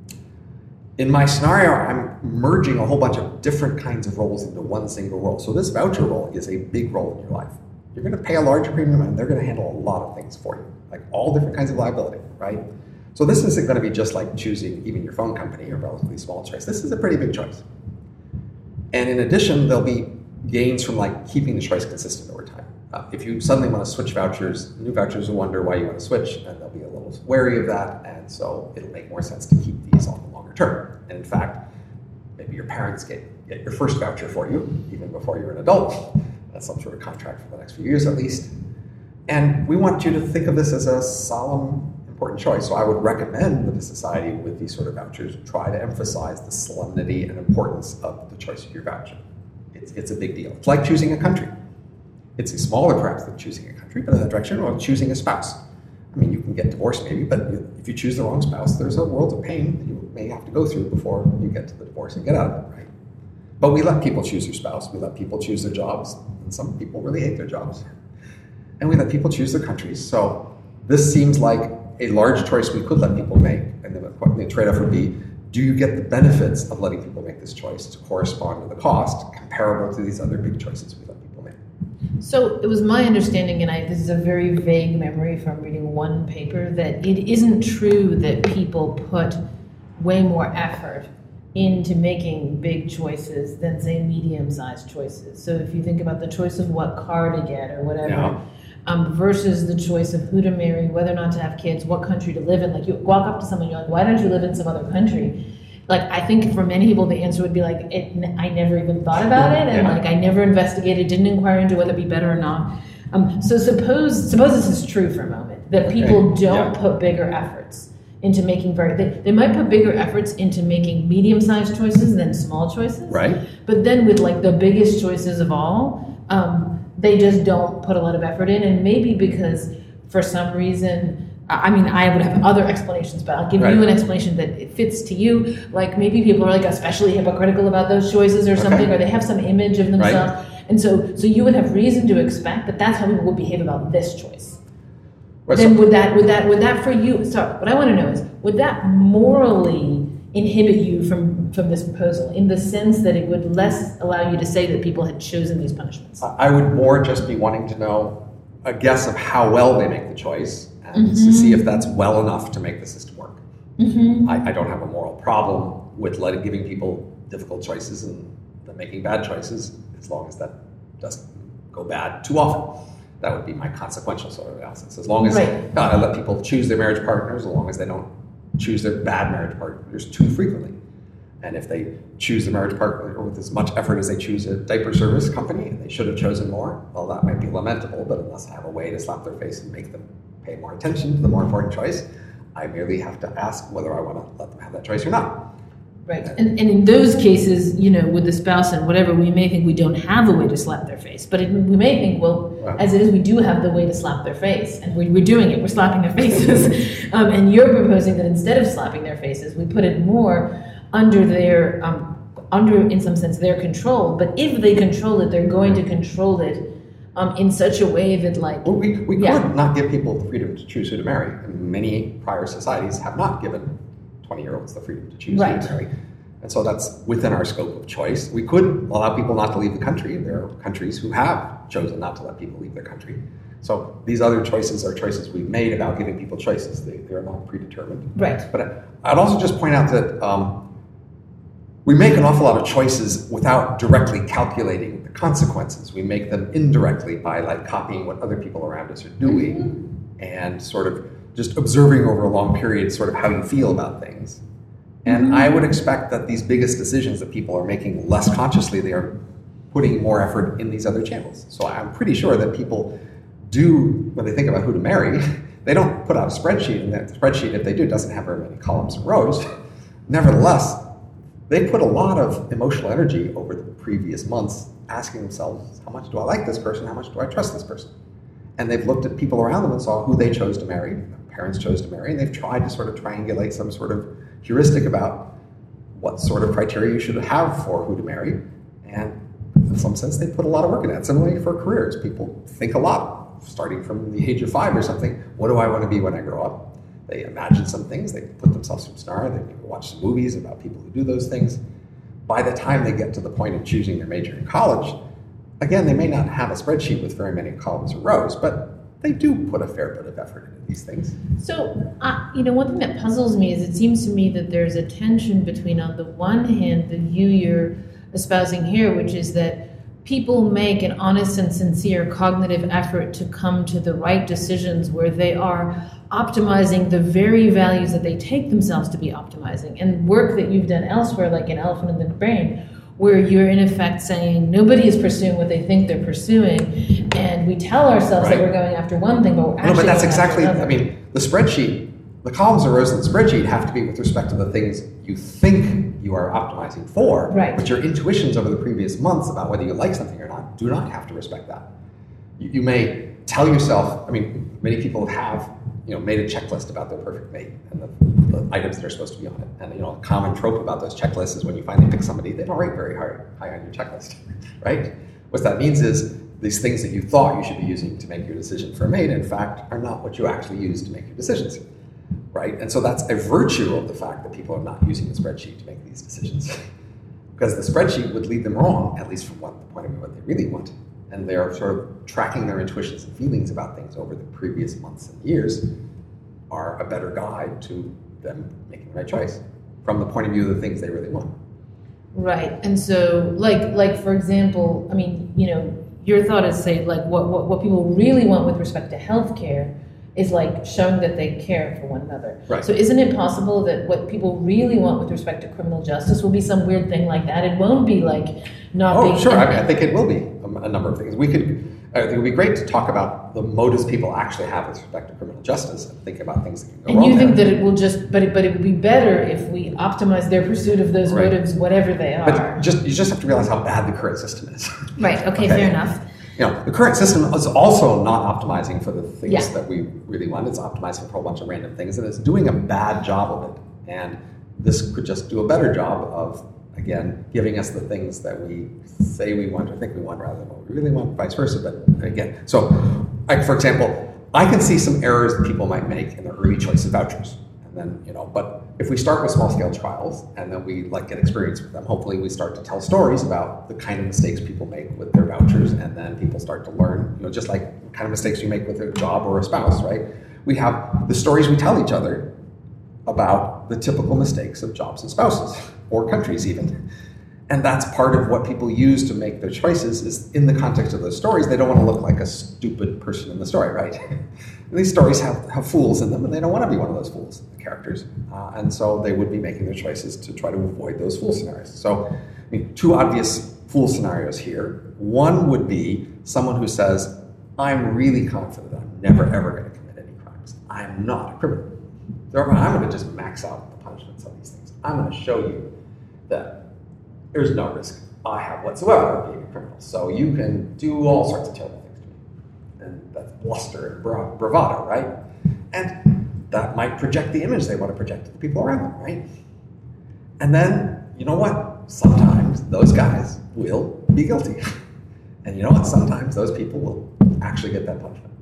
A: In my scenario, I'm merging a whole bunch of different kinds of roles into one single role. So this voucher role is a big role in your life. You're going to pay a larger premium, and they're going to handle a lot of things for you, like all different kinds of liability, right? So this isn't going to be just like choosing even your phone company, a relatively small choice. This is a pretty big choice. And in addition, there'll be gains from like keeping the choice consistent over time. If you suddenly want to switch vouchers, new vouchers will wonder why you want to switch, and they'll be a little wary of that, and so it'll make more sense to keep these on the longer term. And in fact, maybe your parents get your first voucher for you, even before you're an adult. That's some sort of contract for the next few years at least. And we want you to think of this as a solemn, important choice. So I would recommend that a society with these sort of vouchers try to emphasize the solemnity and importance of the choice of your voucher. It's a big deal. It's like choosing a country. It's smaller perhaps than choosing a country, but in that direction, or choosing a spouse. I mean, you can get divorced maybe, but if you choose the wrong spouse, there's a world of pain that you may have to go through before you get to the divorce and get out of it, right? But we let people choose their spouse. We let people choose their jobs. And some people really hate their jobs. And we let people choose their countries. So this seems like a large choice we could let people make. And then the trade-off would be, do you get the benefits of letting people make this choice to correspond to the cost comparable to these other big choices we let people make?
B: So it was my understanding, and this is a very vague memory from reading one paper, that it isn't true that people put way more effort into making big choices than, say, medium-sized choices. So if you think about the choice of what car to get or whatever, versus the choice of who to marry, whether or not to have kids, what country to live in. Like, you walk up to someone, you're like, why don't you live in some other country? Like, I think for many people, the answer would be like, I never even thought about it, and like, I never investigated, didn't inquire into whether it'd be better or not. So suppose this is true for a moment, that people don't put bigger efforts into making they might put bigger efforts into making medium-sized choices than small choices.
A: Right.
B: But then with like the biggest choices of all, they just don't put a lot of effort in, and maybe because for some reason, I mean, I would have other explanations, but I'll give you an explanation that it fits to you. Like maybe people are like especially hypocritical about those choices or something, or they have some image of themselves. Right. And so you would have reason to expect that that's how people would behave about this choice. Right, then would that for you, so what I want to know is, would that morally inhibit you from this proposal in the sense that it would less allow you to say that people had chosen these punishments?
A: I would more just be wanting to know a guess of how well they make the choice and to see if that's well enough to make the system work. I don't have a moral problem with giving people difficult choices and them making bad choices, as long as that doesn't go bad too often. That would be my consequential sort of analysis. As long as I let people choose their marriage partners, as long as they don't choose their bad marriage partners too frequently. And if they choose the marriage partner with as much effort as they choose a diaper service company, and they should have chosen more, well, that might be lamentable, but unless I have a way to slap their face and make them pay more attention to the more important choice, I merely have to ask whether I want to let them have that choice or not.
B: Right. And in those cases, with the spouse and whatever, we may think we don't have a way to slap their face. But we may think, as it is, we do have the way to slap their face. And we're doing it. We're slapping their faces. And you're proposing that instead of slapping their faces, we put it more under their, in some sense, their control. But if they control it, they're going to control it in such a way that, like...
A: Well, we could not give people the freedom to choose who to marry. And many prior societies have not given 20-year-olds the freedom to choose who to marry. And so that's within our scope of choice. We could allow people not to leave the country. There are countries who have chosen not to let people leave their country. So these other choices are choices we've made about giving people choices. They're not predetermined.
B: Right.
A: But I'd also just point out that we make an awful lot of choices without directly calculating the consequences. We make them indirectly by like copying what other people around us are doing and sort of just observing over a long period sort of how you feel about things. And I would expect that these biggest decisions that people are making less consciously, they are putting more effort in these other channels. So I'm pretty sure that people do, when they think about who to marry, they don't put out a spreadsheet, and that spreadsheet, if they do, doesn't have very many columns and rows. Nevertheless, they put a lot of emotional energy over the previous months asking themselves, how much do I like this person? How much do I trust this person? And they've looked at people around them and saw who they chose to marry, their parents chose to marry, and they've tried to sort of triangulate some sort of heuristic about what sort of criteria you should have for who to marry. And in some sense, they put a lot of work in that. Similarly for careers, people think a lot, starting from the age of 5 or something, what do I want to be when I grow up? They imagine some things, they put themselves through a scenario, they maybe watch some movies about people who do those things. By the time they get to the point of choosing their major in college, again, they may not have a spreadsheet with very many columns or rows, but they do put a fair bit of effort into these things.
B: So, one thing that puzzles me is it seems to me that there's a tension between, on the one hand, the view you're espousing here, which is that people make an honest and sincere cognitive effort to come to the right decisions where they are optimizing the very values that they take themselves to be optimizing. And work that you've done elsewhere, like in Elephant in the Brain, where you're in effect saying nobody is pursuing what they think they're pursuing, and we tell ourselves that we're going after one thing, but we're actually
A: but that's
B: going
A: exactly,
B: after another.
A: I mean, the spreadsheet, the columns and rows in the spreadsheet have to be with respect to the things you think you are optimizing for,
B: Right.
A: but your intuitions over the previous months about whether you like something or not do not have to respect that. You may tell yourself, I mean, many people have made a checklist about their perfect mate and the items that are supposed to be on it. And a common trope about those checklists is when you finally pick somebody, they don't rate very high on your checklist, right? What that means is these things that you thought you should be using to make your decision for a mate, in fact, are not what you actually use to make your decisions, right? And so that's a virtue of the fact that people are not using the spreadsheet to make these decisions. Because the spreadsheet would lead them wrong, at least from the point of view what they really want. And they're sort of tracking their intuitions and feelings about things over the previous months and years are a better guide to them making the right choice from the point of view of the things they really want.
B: Right. And so, like for example, I mean, your thought is, say, like what people really want with respect to healthcare is like showing that they care for one another.
A: Right.
B: So isn't it possible that what people really want with respect to criminal justice will be some weird thing like that? It won't be like not being...
A: Oh, sure. I think it will be a number of things. I think it would be great to talk about the motives people actually have with respect to criminal justice and think about things that can go wrong.
B: And you think that it will just, but it would be better if we optimize their pursuit of those motives, whatever they are.
A: But you just have to realize how bad the current system is.
B: Right. Okay. Fair enough.
A: The current system is also not optimizing for the things that we really want. It's optimizing for a whole bunch of random things, and it's doing a bad job of it. And this could just do a better job of, again, giving us the things that we say we want or think we want rather than what we really want, vice versa. But again, so for example, I can see some errors that people might make in their early choice of vouchers. And then, but if we start with small-scale trials and then we get experience with them, hopefully we start to tell stories about the kind of mistakes people make with their vouchers, and then people start to learn, just like the kind of mistakes you make with a job or a spouse, right? We have the stories we tell each other about the typical mistakes of jobs and spouses, or countries even. And that's part of what people use to make their choices is in the context of those stories. They don't want to look like a stupid person in the story, right? And these stories have fools in them, and they don't want to be one of those fools, the characters. And so they would be making their choices to try to avoid those fool scenarios. So, two obvious fool scenarios here. One would be someone who says, I'm really confident I'm never, ever going to commit any crimes. I'm not a criminal. Therefore, I'm going to just max out the punishments of these things. I'm going to show you that there's no risk I have whatsoever of being a criminal. So you can do all sorts of terrible things to me. And that's bluster and bravado, right? And that might project the image they want to project to the people around them, right? And then, you know what? Sometimes those guys will be guilty. And you know what? Sometimes those people will actually get that punishment.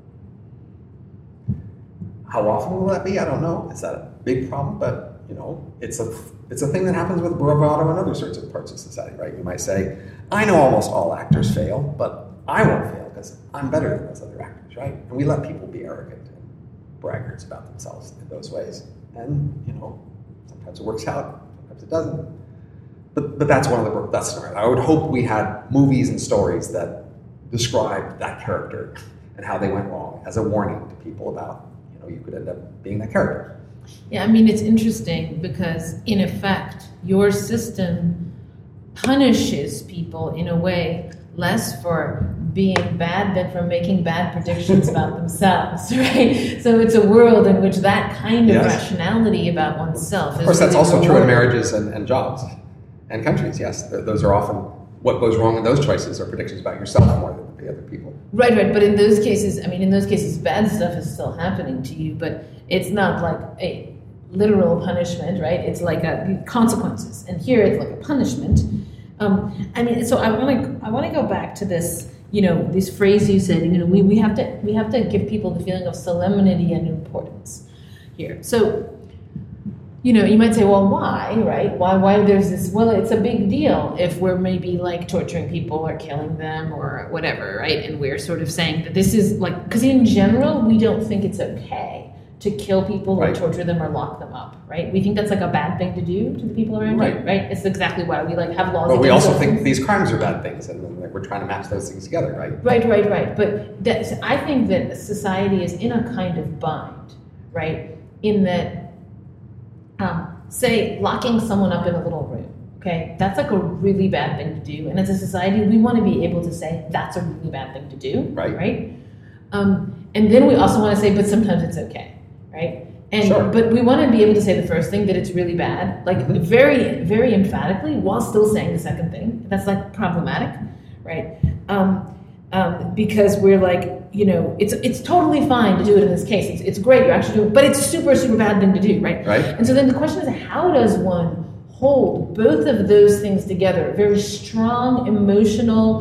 A: How often will that be? I don't know. Is that a big problem? But, it's a thing that happens with bravado and other sorts of parts of society, right? You might say, I know almost all actors fail, but I won't fail because I'm better than those other actors, right? And we let people be arrogant and braggarts about themselves in those ways. And, sometimes it works out, sometimes it doesn't. But that's one of that's scenario. I would hope we had movies and stories that described that character and how they went wrong as a warning to people about, you could end up being that character.
B: Yeah, it's interesting because, in effect, your system punishes people in a way less for being bad than for making bad predictions about themselves, right? So it's a world in which that kind of rationality about oneself is...
A: Of course, that's
B: really
A: also true in marriages and jobs and countries, yes. Those are often... What goes wrong in those choices are predictions about yourself more than the other people.
B: Right. But in those cases, bad stuff is still happening to you, but it's not like a literal punishment, right? It's like consequences. And here it's like a punishment. So I want to go back to this, this phrase you said, we have to give people the feeling of solemnity and importance. here. So, you might say, well, why, right? Why there's this, well, it's a big deal if we're maybe like torturing people or killing them or whatever, right? And we're sort of saying that this is like, because in general, we don't think it's okay to kill people or torture them or lock them up, right? We think that's like a bad thing to do to the people around you, right? It's exactly why we like have laws.
A: But we also think these crimes are bad things, and we're trying to match those things together, right?
B: Right. But I think that society is in a kind of bind, right? In that, say, locking someone up in a little room, okay? That's like a really bad thing to do. And as a society, we want to be able to say that's a really bad thing to do, right? And then we also want to say, but sometimes it's okay. Right? And but we want to be able to say the first thing, that it's really bad, like very, very emphatically, while still saying the second thing. That's like problematic, right? Because we're like, it's totally fine to do it in this case. It's great, you're actually doing it, but it's a super, super bad thing to do, right? And so then the question is, how does one hold both of those things together? Very strong emotional,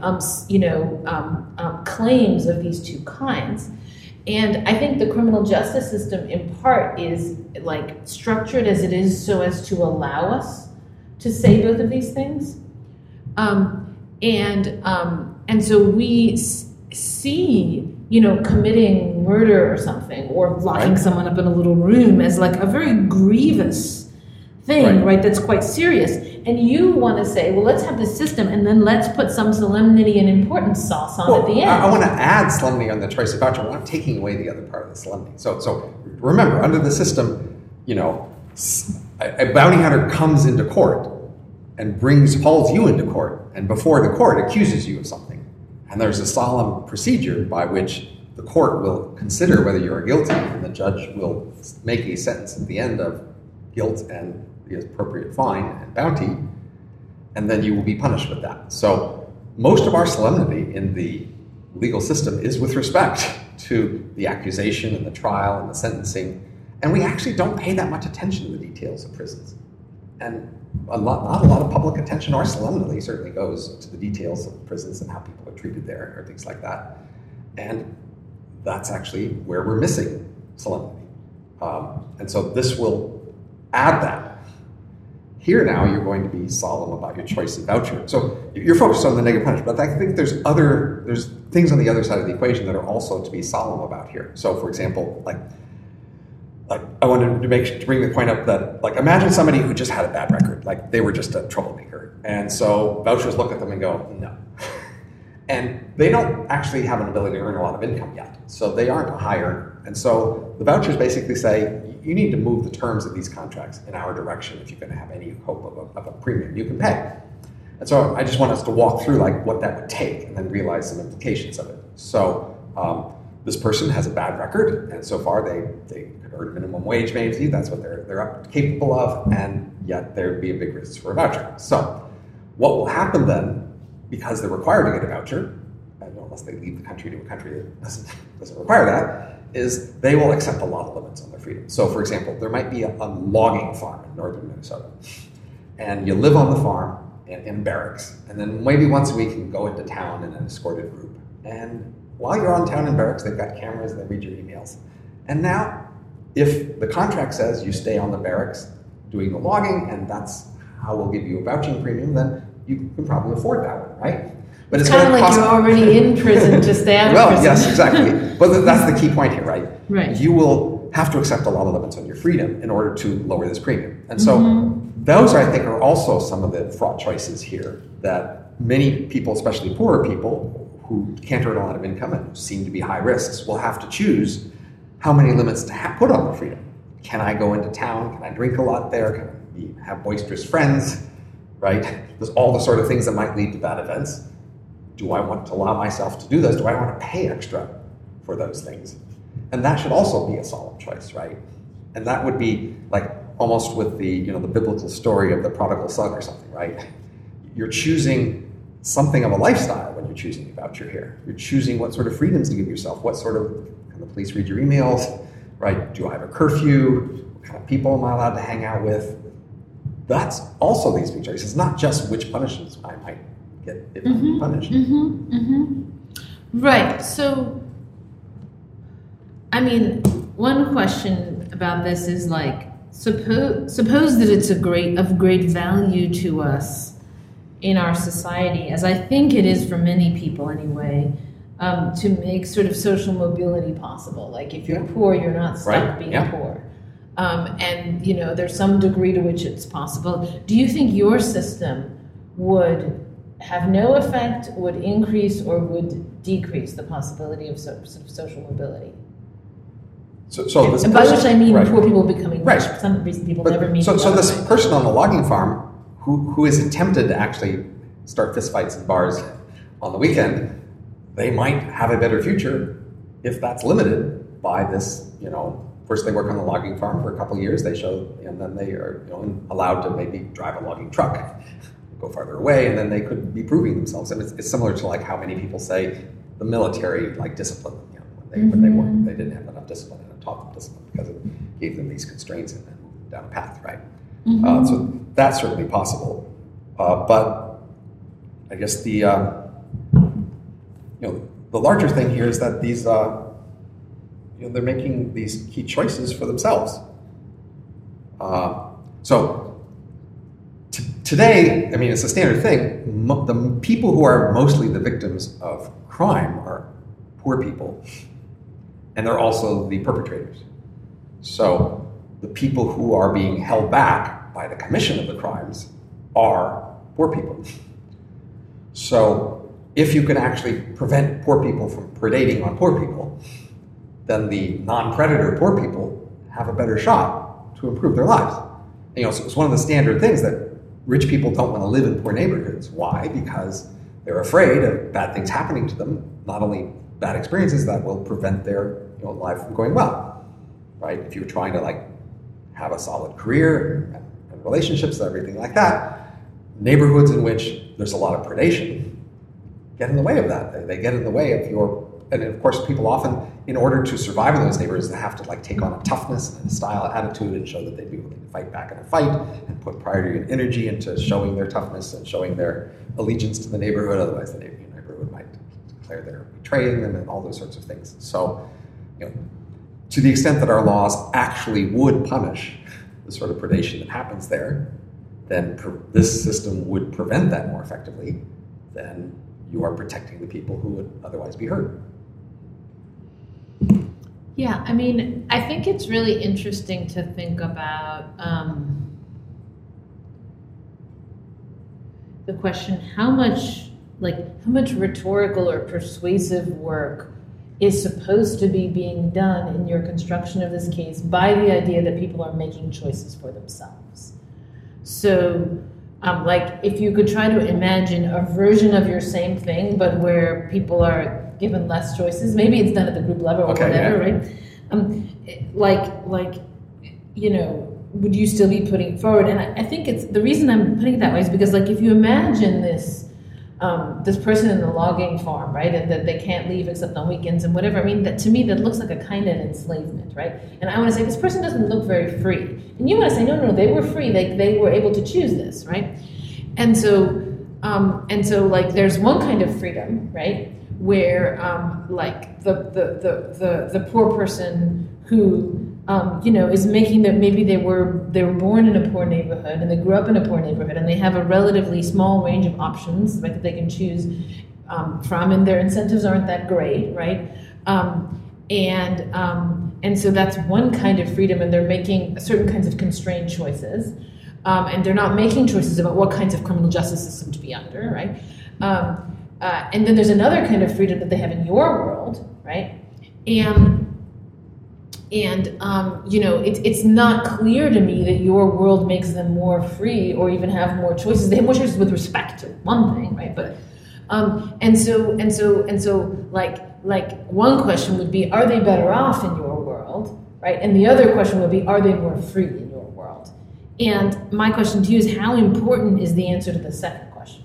B: claims of these two kinds. And I think the criminal justice system, in part, is like structured as it is so as to allow us to say both of these things. And so we see, committing murder or something, or locking someone up in a little room as like a very grievous thing, right? That's quite serious. And you want to say, well, let's have this system, and then let's put some solemnity and importance sauce on at the end.
A: I want to add solemnity on the choice of voucher. I'm not taking away the other part of the solemnity. So remember, under the system, a bounty hunter comes into court and hauls you into court, and before the court accuses you of something. And there's a solemn procedure by which the court will consider whether you are guilty, and the judge will make a sentence at the end of guilt and the appropriate fine and bounty, and then you will be punished with that. So most of our solemnity in the legal system is with respect to the accusation and the trial and the sentencing, and we actually don't pay that much attention to the details of prisons. And not a lot of public attention or solemnity certainly goes to the details of prisons and how people are treated there or things like that. And that's actually where we're missing solemnity. And so this will add that. Here now, you're going to be solemn about your choice of voucher. So you're focused on the negative punishment, but I think there's things on the other side of the equation that are also to be solemn about here. So, for example, like I wanted to bring the point up that, like, imagine somebody who just had a bad record, like they were just a troublemaker, and so vouchers look at them and go, no. And they don't actually have an ability to earn a lot of income yet, so they aren't a high earner. And so the vouchers basically say, you need to move the terms of these contracts in our direction if you're going to have any hope of a premium you can pay. And so I just want us to walk through like what that would take and then realize some implications of it. So this person has a bad record, and so far they could earn minimum wage maybe, that's what they're capable of, and yet there would be a big risk for a voucher. So what will happen then, because they're required to get a voucher, unless they leave the country to a country that doesn't require that, is they will accept a lot of limits on their freedom. So, for example, there might be a logging farm in northern Minnesota, and you live on the farm in barracks, and then maybe once a week you can go into town in an escorted group. And while you're on town in barracks, they've got cameras, they read your emails. And now, if the contract says you stay on the barracks doing the logging, and that's how we'll give you a vouching premium, then you can probably afford that one, right? But it's
B: kind of like you're already in prison to stay out of prison.
A: Well, yes, exactly. But that's the key point here, right?
B: Right.
A: You will have to accept a lot of limits on your freedom in order to lower this premium. And so those, I think, are also some of the fraught choices here that many people, especially poorer people, who can't earn a lot of income and seem to be high risks, will have to choose how many limits to put on their freedom. Can I go into town? Can I drink a lot there? Can I have boisterous friends? Right? There's all the sort of things that might lead to bad events. Do I want to allow myself to do those? Do I want to pay extra for those things? And that should also be a solemn choice, right? And that would be like almost with the the biblical story of the prodigal son or something, right? You're choosing something of a lifestyle when you're choosing a voucher here. You're choosing what sort of freedoms to give yourself. What sort of, can the police read your emails, right? Do I have a curfew? What kind of people am I allowed to hang out with? That's also these big choices, not just which punishments I might get if I'm punished.
B: Right. So, I mean, one question about this is like, suppose that it's of great value to us in our society, as I think it is for many people anyway, to make sort of social mobility possible. Like if you're poor, you're not stuck being poor. And there's some degree to which it's possible. Do you think your system would have no effect, would increase, or would decrease the possibility of social mobility?
A: And
B: by which I mean poor people becoming rich. For some reason, people never mean.
A: So this person on the logging farm who is tempted to actually start fistfights in bars on the weekend, they might have a better future if that's limited by this. First they work on the logging farm for a couple of years, and then they are allowed to maybe drive a logging truck, go farther away, and then they could be proving themselves. And it's similar to like how many people say the military discipline. When they worked, they didn't have enough discipline, and it taught them discipline because it gave them these constraints and then moved them down a path, right? So that's certainly possible. But I guess the larger thing here is that these they're making these key choices for themselves. Today, I mean, it's a standard thing. The people who are mostly the victims of crime are poor people, and they're also the perpetrators. So the people who are being held back by the commission of the crimes are poor people. So if you can actually prevent poor people from predating on poor people, then the non-predator poor people have a better shot to improve their lives. So it's one of the standard things that rich people don't want to live in poor neighborhoods. Why? Because they're afraid of bad things happening to them, not only bad experiences that will prevent their life from going well, right? If you're trying to have a solid career and relationships and everything like that, neighborhoods in which there's a lot of predation get in the way of that. They get in the way of and of course people often, in order to survive in those neighborhoods, they have to take on a toughness and a style, attitude, and show that they'd be willing to fight back in a fight and put priority and energy into showing their toughness and showing their allegiance to the neighborhood. Otherwise the neighborhood might declare they're betraying them and all those sorts of things. So, to the extent that our laws actually would punish the sort of predation that happens there, then this system would prevent that more effectively than you are protecting the people who would otherwise be hurt.
B: Yeah, I mean, I think it's really interesting to think about the question, how much rhetorical or persuasive work is supposed to be being done in your construction of this case by the idea that people are making choices for themselves. So, if you could try to imagine a version of your same thing, but where people are given less choices, maybe it's done at the group level or whatever, right? Would you still be putting it forward? And I think it's the reason I'm putting it that way is because, if you imagine this person in the logging farm, right, and that they can't leave except on weekends and whatever. I mean, to me, that looks like a kind of enslavement, right? And I want to say this person doesn't look very free, and you want to say, no, they were free. They were able to choose this, right? And so, there's one kind of freedom, right, where the poor person who is making that maybe they were born in a poor neighborhood and they grew up in a poor neighborhood and they have a relatively small range of options, right, that they can choose from, and their incentives aren't that great, right? And so that's one kind of freedom, and they're making certain kinds of constrained choices, and they're not making choices about what kinds of criminal justice system to be under, right? And then there's another kind of freedom that they have in your world, right? It's not clear to me that your world makes them more free or even have more choices. They have more choices with respect to one thing, right? But one question would be, are they better off in your world, right? And the other question would be, are they more free in your world? And my question to you is, how important is the answer to the second question?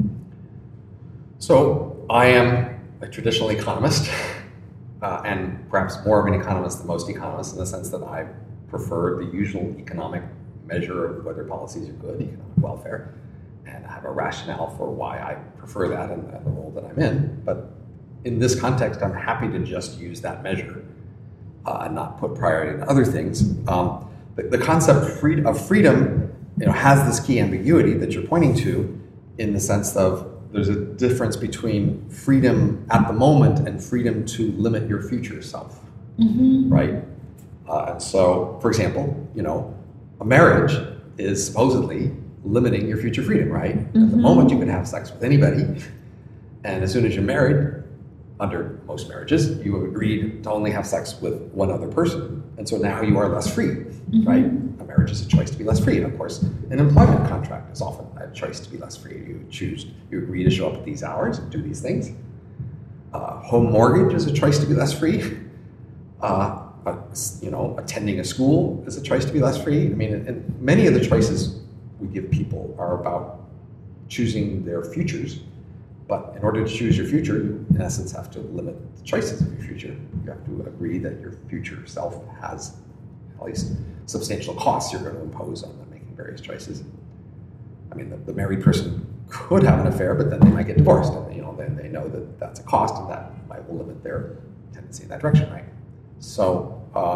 A: So I am a traditional economist. And perhaps more of an economist than most economists, in the sense that I prefer the usual economic measure of whether policies are good, economic welfare, and I have a rationale for why I prefer that and the role that I'm in. But in this context, I'm happy to just use that measure. and not put priority on other things. The concept of freedom, has this key ambiguity that you're pointing to, in the sense of there's a difference between freedom at the moment and freedom to limit your future self, right? And so, for example, a marriage is supposedly limiting your future freedom, right? At the moment, you can have sex with anybody, and as soon as you're married, under most marriages, you have agreed to only have sex with one other person, and so now you are less free, right? A marriage is a choice to be less free, and of course, an employment contract is often a choice to be less free. You agree to show up at these hours and do these things. Home mortgage is a choice to be less free. Attending a school is a choice to be less free. I mean, and many of the choices we give people are about choosing their futures. But in order to choose your future, you, in essence, have to limit the choices of your future. You have to agree that your future self has at least substantial costs you're going to impose on them making various choices. I mean, the married person could have an affair, but then they might get divorced, and then they know that that's a cost, and that might will limit their tendency in that direction, right? So,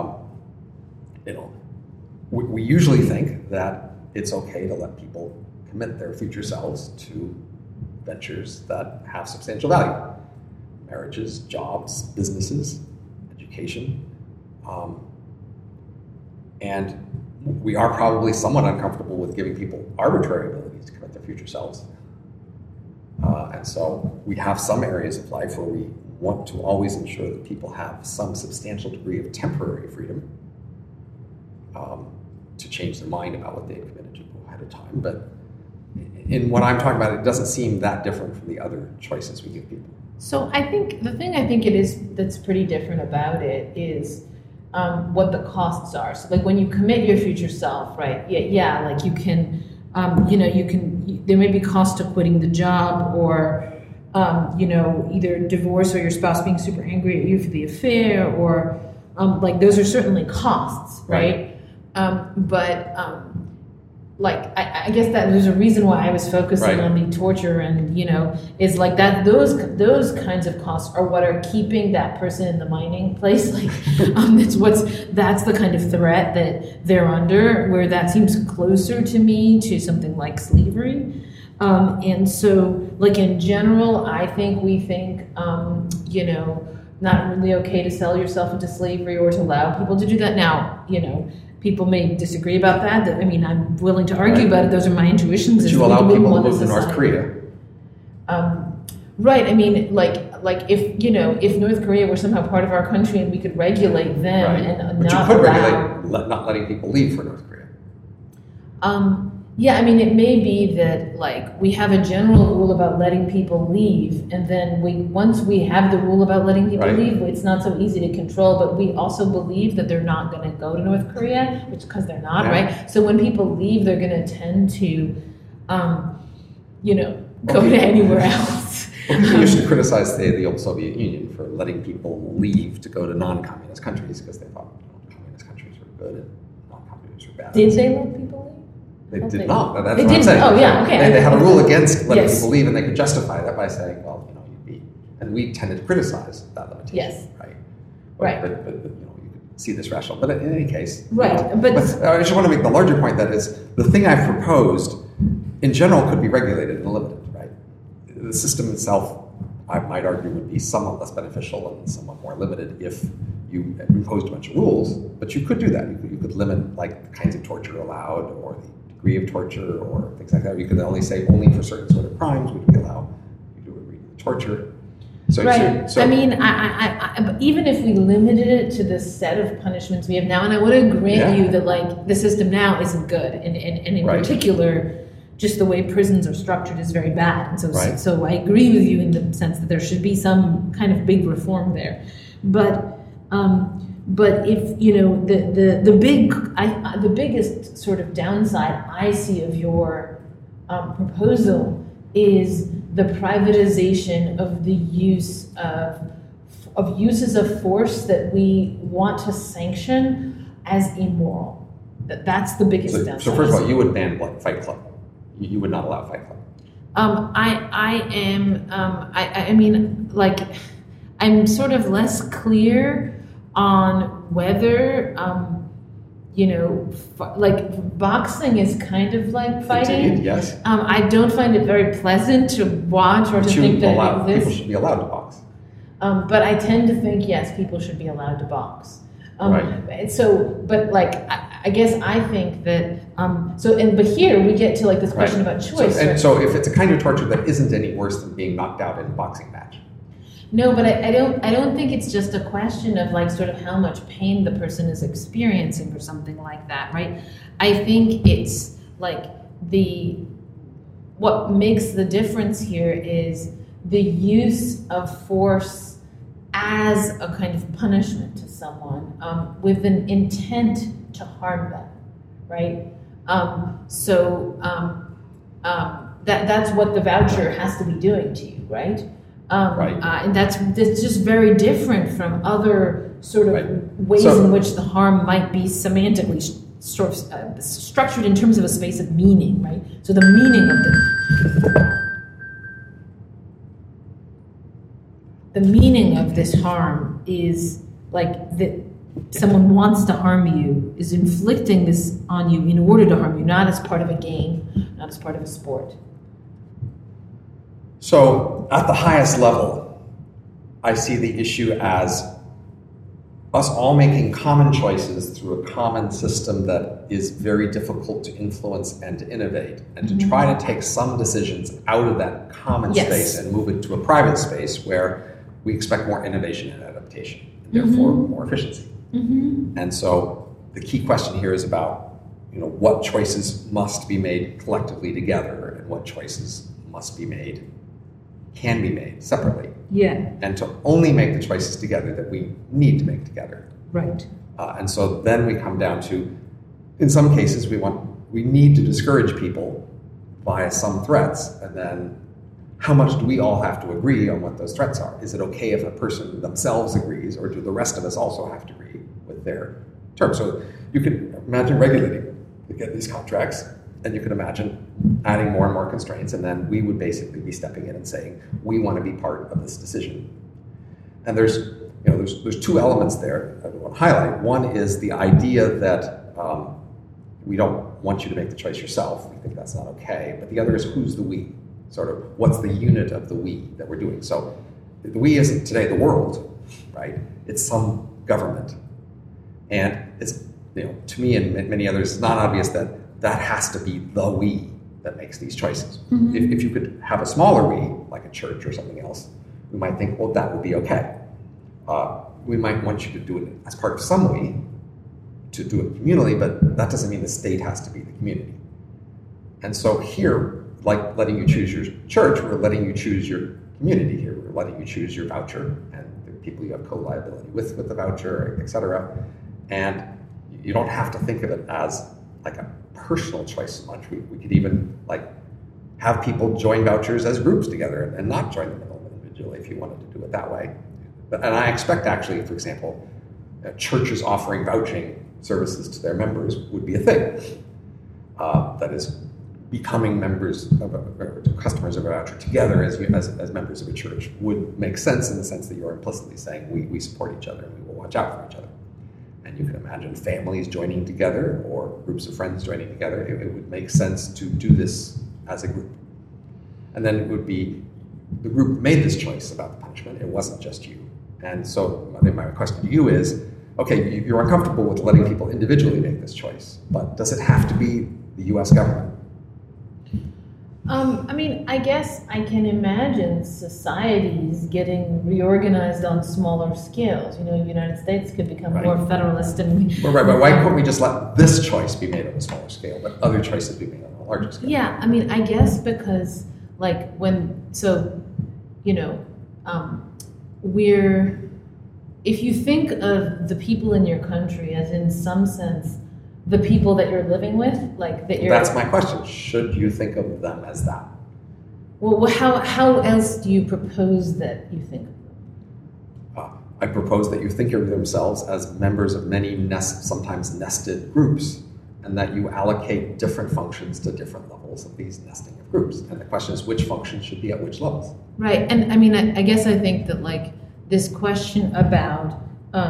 A: we usually think that it's okay to let people commit their future selves to ventures that have substantial value. Marriages, jobs, businesses, education. And we are probably somewhat uncomfortable with giving people arbitrary abilities to commit their future selves. And so we have some areas of life where we want to always ensure that people have some substantial degree of temporary freedom to change their mind about what they've committed to ahead of time. But in what I'm talking about, it doesn't seem that different from the other choices we give people.
B: So I think the thing it is that's pretty different about it is what the costs are. So like when you commit your future self, right? Yeah, like you can, there may be cost to quitting the job, or either divorce or your spouse being super angry at you for the affair, or those are certainly costs, right? I guess that there's a reason why I was focusing on the torture, and is like that. Those kinds of costs are what are keeping that person in the mining place. That's the kind of threat that they're under. Where that seems closer to me to something like slavery. And so, in general, I think we think, not really okay to sell yourself into slavery or to allow people to do that. Now, people may disagree about that. I'm willing to argue about it. Those are my intuitions.
A: But you allow people to move to North Korea.
B: Right. If North Korea were somehow part of our country and we could regulate them and
A: but
B: not
A: you could
B: allow...
A: regulate not letting people leave for North Korea.
B: It may be that we have a general rule about letting people leave, and then once we have the rule about letting people leave, it's not so easy to control. But we also believe that they're not going to go to North Korea, which because they're not, right? So when people leave, they're going to tend to, go to anywhere else.
A: People used to criticize the old Soviet Union for letting people leave to go to non-communist countries because they thought communist countries were good and non-communists were bad.
B: Did they let people leave?
A: They did not. That's
B: they
A: what I'm saying.
B: Oh, yeah, okay.
A: They had a rule against letting people leave, and they could justify that by saying, well, you'd be... And we tended to criticize that limitation.
B: Yes.
A: Right. But you could see this rational. But in any case...
B: Right. But
A: I just want to make the larger point that is, the thing I've proposed, in general, could be regulated and limited, right? The system itself, I might argue, would be somewhat less beneficial and somewhat more limited if you imposed a bunch of rules. But you could do that. You could limit, the kinds of torture allowed, or the degree of torture, or things like that. You could only say only for certain sort of crimes would we allow you to agree to torture. So,
B: even if we limited it to the set of punishments we have now, and I would grant you that the system now isn't good, and in particular, just the way prisons are structured is very bad. And so I agree with you in the sense that there should be some kind of big reform there, but if the biggest sort of downside I see of your proposal is the privatization of the use of uses of force that we want to sanction as immoral. That's the biggest downside.
A: So first of all, you would ban Fight Club. You would not allow Fight Club.
B: I'm sort of less clear on whether, like boxing is kind of like fighting.
A: Indeed, yes.
B: I don't find it very pleasant to watch or to think that it exists.
A: People should be allowed to box.
B: But I tend to think, yes, people should be allowed to box.
A: Right.
B: So, but like, I guess I think that, but here we get to like this question about choice.
A: So if it's a kind of torture that isn't any worse than being knocked out in a boxing match.
B: No, but I don't think it's just a question of like sort of how much pain the person is experiencing or something like that, right? I think it's like what makes the difference here is the use of force as a kind of punishment to someone with an intent to harm them, right? That's what the voucher has to be doing to you, right? And that's just very different from other sort of ways in which the harm might be semantically sort of structured in terms of a space of meaning, right? So the meaning of this harm is like that someone wants to harm you, is inflicting this on you in order to harm you, not as part of a game, not as part of a sport.
A: So at the highest level, I see the issue as us all making common choices through a common system that is very difficult to influence and to innovate, and to try to take some decisions out of that common space and move it to a private space where we expect more innovation and adaptation, and therefore more efficiency. And so the key question here is about, what choices must be made collectively together and what choices can be made separately. Yeah. And to only make the choices together that we need to make together.
B: Right.
A: And so then we come down to, in some cases, we need to discourage people via some threats, and then how much do we all have to agree on what those threats are? Is it okay if a person themselves agrees, or do the rest of us also have to agree with their terms? So you can imagine regulating to get these contracts, and you can imagine adding more and more constraints, and then we would basically be stepping in and saying, we want to be part of this decision. And there's two elements there I want to highlight. One is the idea that we don't want you to make the choice yourself. We think that's not okay. But the other is, who's the we? Sort of, what's the unit of the we that we're doing? So the we isn't today the world, right? It's some government. And it's, to me and many others, it's not obvious that has to be the we that makes these choices. If you could have a smaller we, like a church or something else, we might think, well, that would be okay. We might want you to do it as part of some we, to do it communally, but that doesn't mean the state has to be the community. And so here, like letting you choose your church, we're letting you choose your community here. We're letting you choose your voucher and the people you have co-liability with the voucher, et cetera. And you don't have to think of it as like a personal choice so much. We could even have people join vouchers as groups together and not join them individually if you wanted to do it that way. And I expect actually, for example, churches offering vouching services to their members would be a thing. That is, becoming members or customers of a voucher together as members of a church would make sense, in the sense that you're implicitly saying we support each other and we will watch out for each other. And you can imagine families joining together or groups of friends joining together. It would make sense to do this as a group. And then it would be the group made this choice about the punishment. It wasn't just you. And so I think my question to you is, okay, you're uncomfortable with letting people individually make this choice, but does it have to be the U.S. government?
B: I guess I can imagine societies getting reorganized on smaller scales. The United States could become more federalist.
A: Right, but why couldn't we just let this choice be made on a smaller scale, but other choices be made on a larger scale?
B: Yeah, I guess because, if you think of the people in your country as, in some sense, the people that you're living with,
A: That's my question. Should you think of them as that?
B: Well, how else do you propose that you think of them?
A: I propose that you think of themselves as members of many sometimes nested groups, and that you allocate different functions to different levels of these nesting of groups. And the question is, which functions should be at which levels?
B: Right, and I guess I think that this question about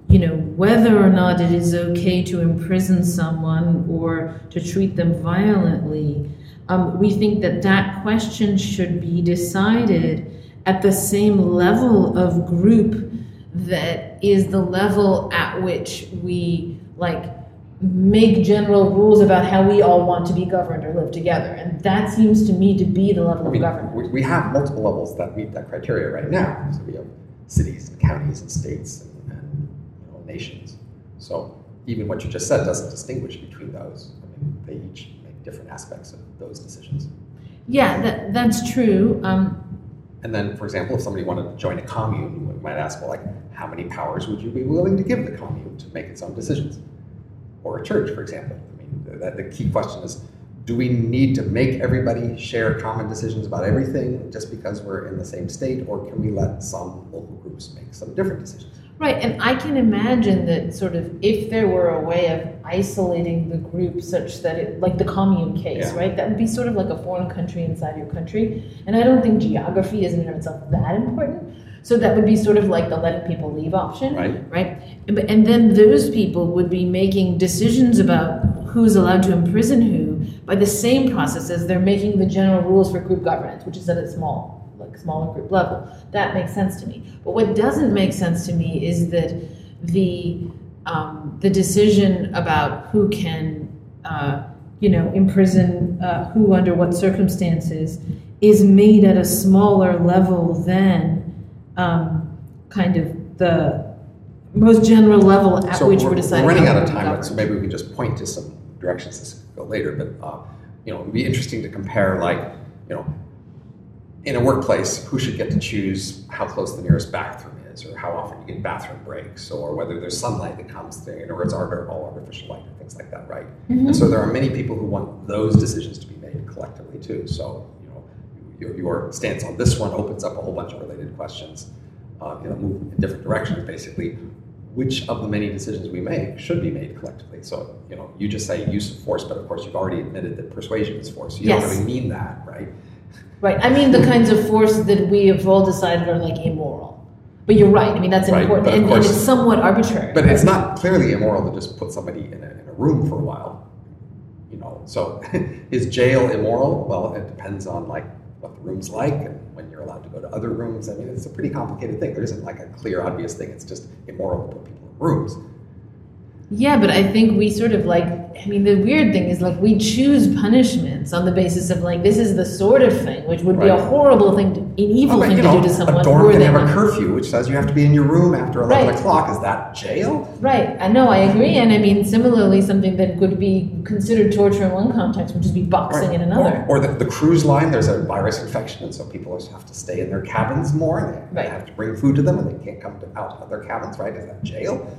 B: whether or not it is okay to imprison someone or to treat them violently, we think that question should be decided at the same level of group that is the level at which we make general rules about how we all want to be governed or live together. And that seems to me to be the level of government.
A: We have multiple levels that meet that criteria right now. So we have cities and counties and states and nations. So even what you just said doesn't distinguish between those. They each make different aspects of those decisions.
B: Yeah, that's true.
A: And then, for example, if somebody wanted to join a commune, we might ask, how many powers would you be willing to give the commune to make its own decisions? Or a church, for example. The key question is, do we need to make everybody share common decisions about everything just because we're in the same state, or can we let some local groups make some different decisions?
B: Right, and I can imagine that sort of if there were a way of isolating the group such that it, like the commune case, right? That would be sort of like a foreign country inside your country. And I don't think geography is in and of itself that important. So that would be sort of like the letting people leave option, right? And then those people would be making decisions about who's allowed to imprison who by the same process as they're making the general rules for group governance, which is at a smaller group level. That makes sense to me. But what doesn't make sense to me is that the decision about who can imprison who under what circumstances is made at a smaller level than kind of the most general level at which we're deciding.
A: We're running out of time, so maybe we can just point to some directions this could go later. But it would be interesting to compare, in a workplace, who should get to choose how close the nearest bathroom is, or how often you get bathroom breaks, or whether there's sunlight that comes through, or it's all artificial light, and things like that, right? Mm-hmm. And so there are many people who want those decisions to be made collectively too. So your stance on this one opens up a whole bunch of related questions, move in different directions, basically. Which of the many decisions we make should be made collectively? So, you just say use of force, but of course you've already admitted that persuasion is force. So you don't really mean that, right?
B: Right. I mean the kinds of force that we have all decided are immoral. But you're right. That's important, and it's somewhat arbitrary.
A: But it's not clearly immoral to just put somebody in a room for a while. So is jail immoral? Well, it depends on what the room's like and when you're allowed to go to other rooms. It's a pretty complicated thing. There isn't a clear, obvious thing. It's just immoral to put people in rooms.
B: Yeah, but I think we sort of the weird thing is we choose punishments on the basis of this is the sort of thing which would be a horrible thing, an evil thing to do to someone.
A: A dorm can have a curfew which says you have to be in your room after 11 o'clock. Is that jail?
B: Right. I know, I agree. And similarly, something that could be considered torture in one context would just be boxing in another.
A: Or the cruise line, there's a virus infection, and so people have to stay in their cabins more, and they have to bring food to them, and they can't come out of their cabins, right? Is that jail?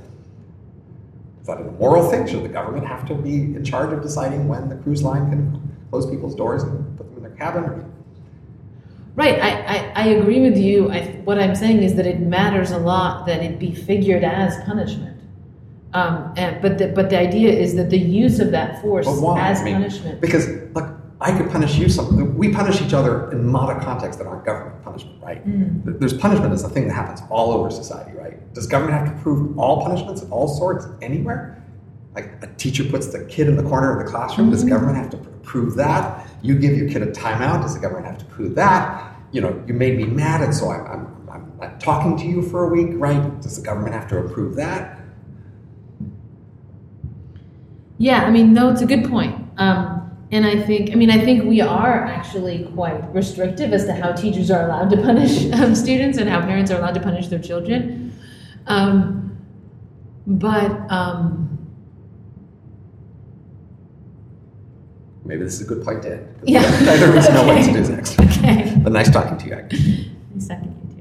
A: Is that an immoral thing? Should the government have to be in charge of deciding when the cruise line can close people's doors and put them in their cabin?
B: Right, I agree with you. What I'm saying is that it matters a lot that it be figured as punishment. But the idea is that the use of that force as punishment.
A: Because, look, I could punish you something. We punish each other in modern contexts that aren't government punishment, right? Mm. There's punishment as a thing that happens all over society, right? Does government have to approve all punishments of all sorts anywhere? A teacher puts the kid in the corner of the classroom. Does the government have to approve that? You give your kid a timeout. Does the government have to approve that? You made me mad, and so I'm not talking to you for a week, right? Does the government have to approve that?
B: Yeah, no, it's a good point. And I think we are actually quite restrictive as to how teachers are allowed to punish students and how parents are allowed to punish their children.
A: Maybe this is a good point to end.
B: Yeah.
A: Neither of us know what to do next.
B: Okay.
A: But nice talking to you, Agnes.
B: Nice talking to you.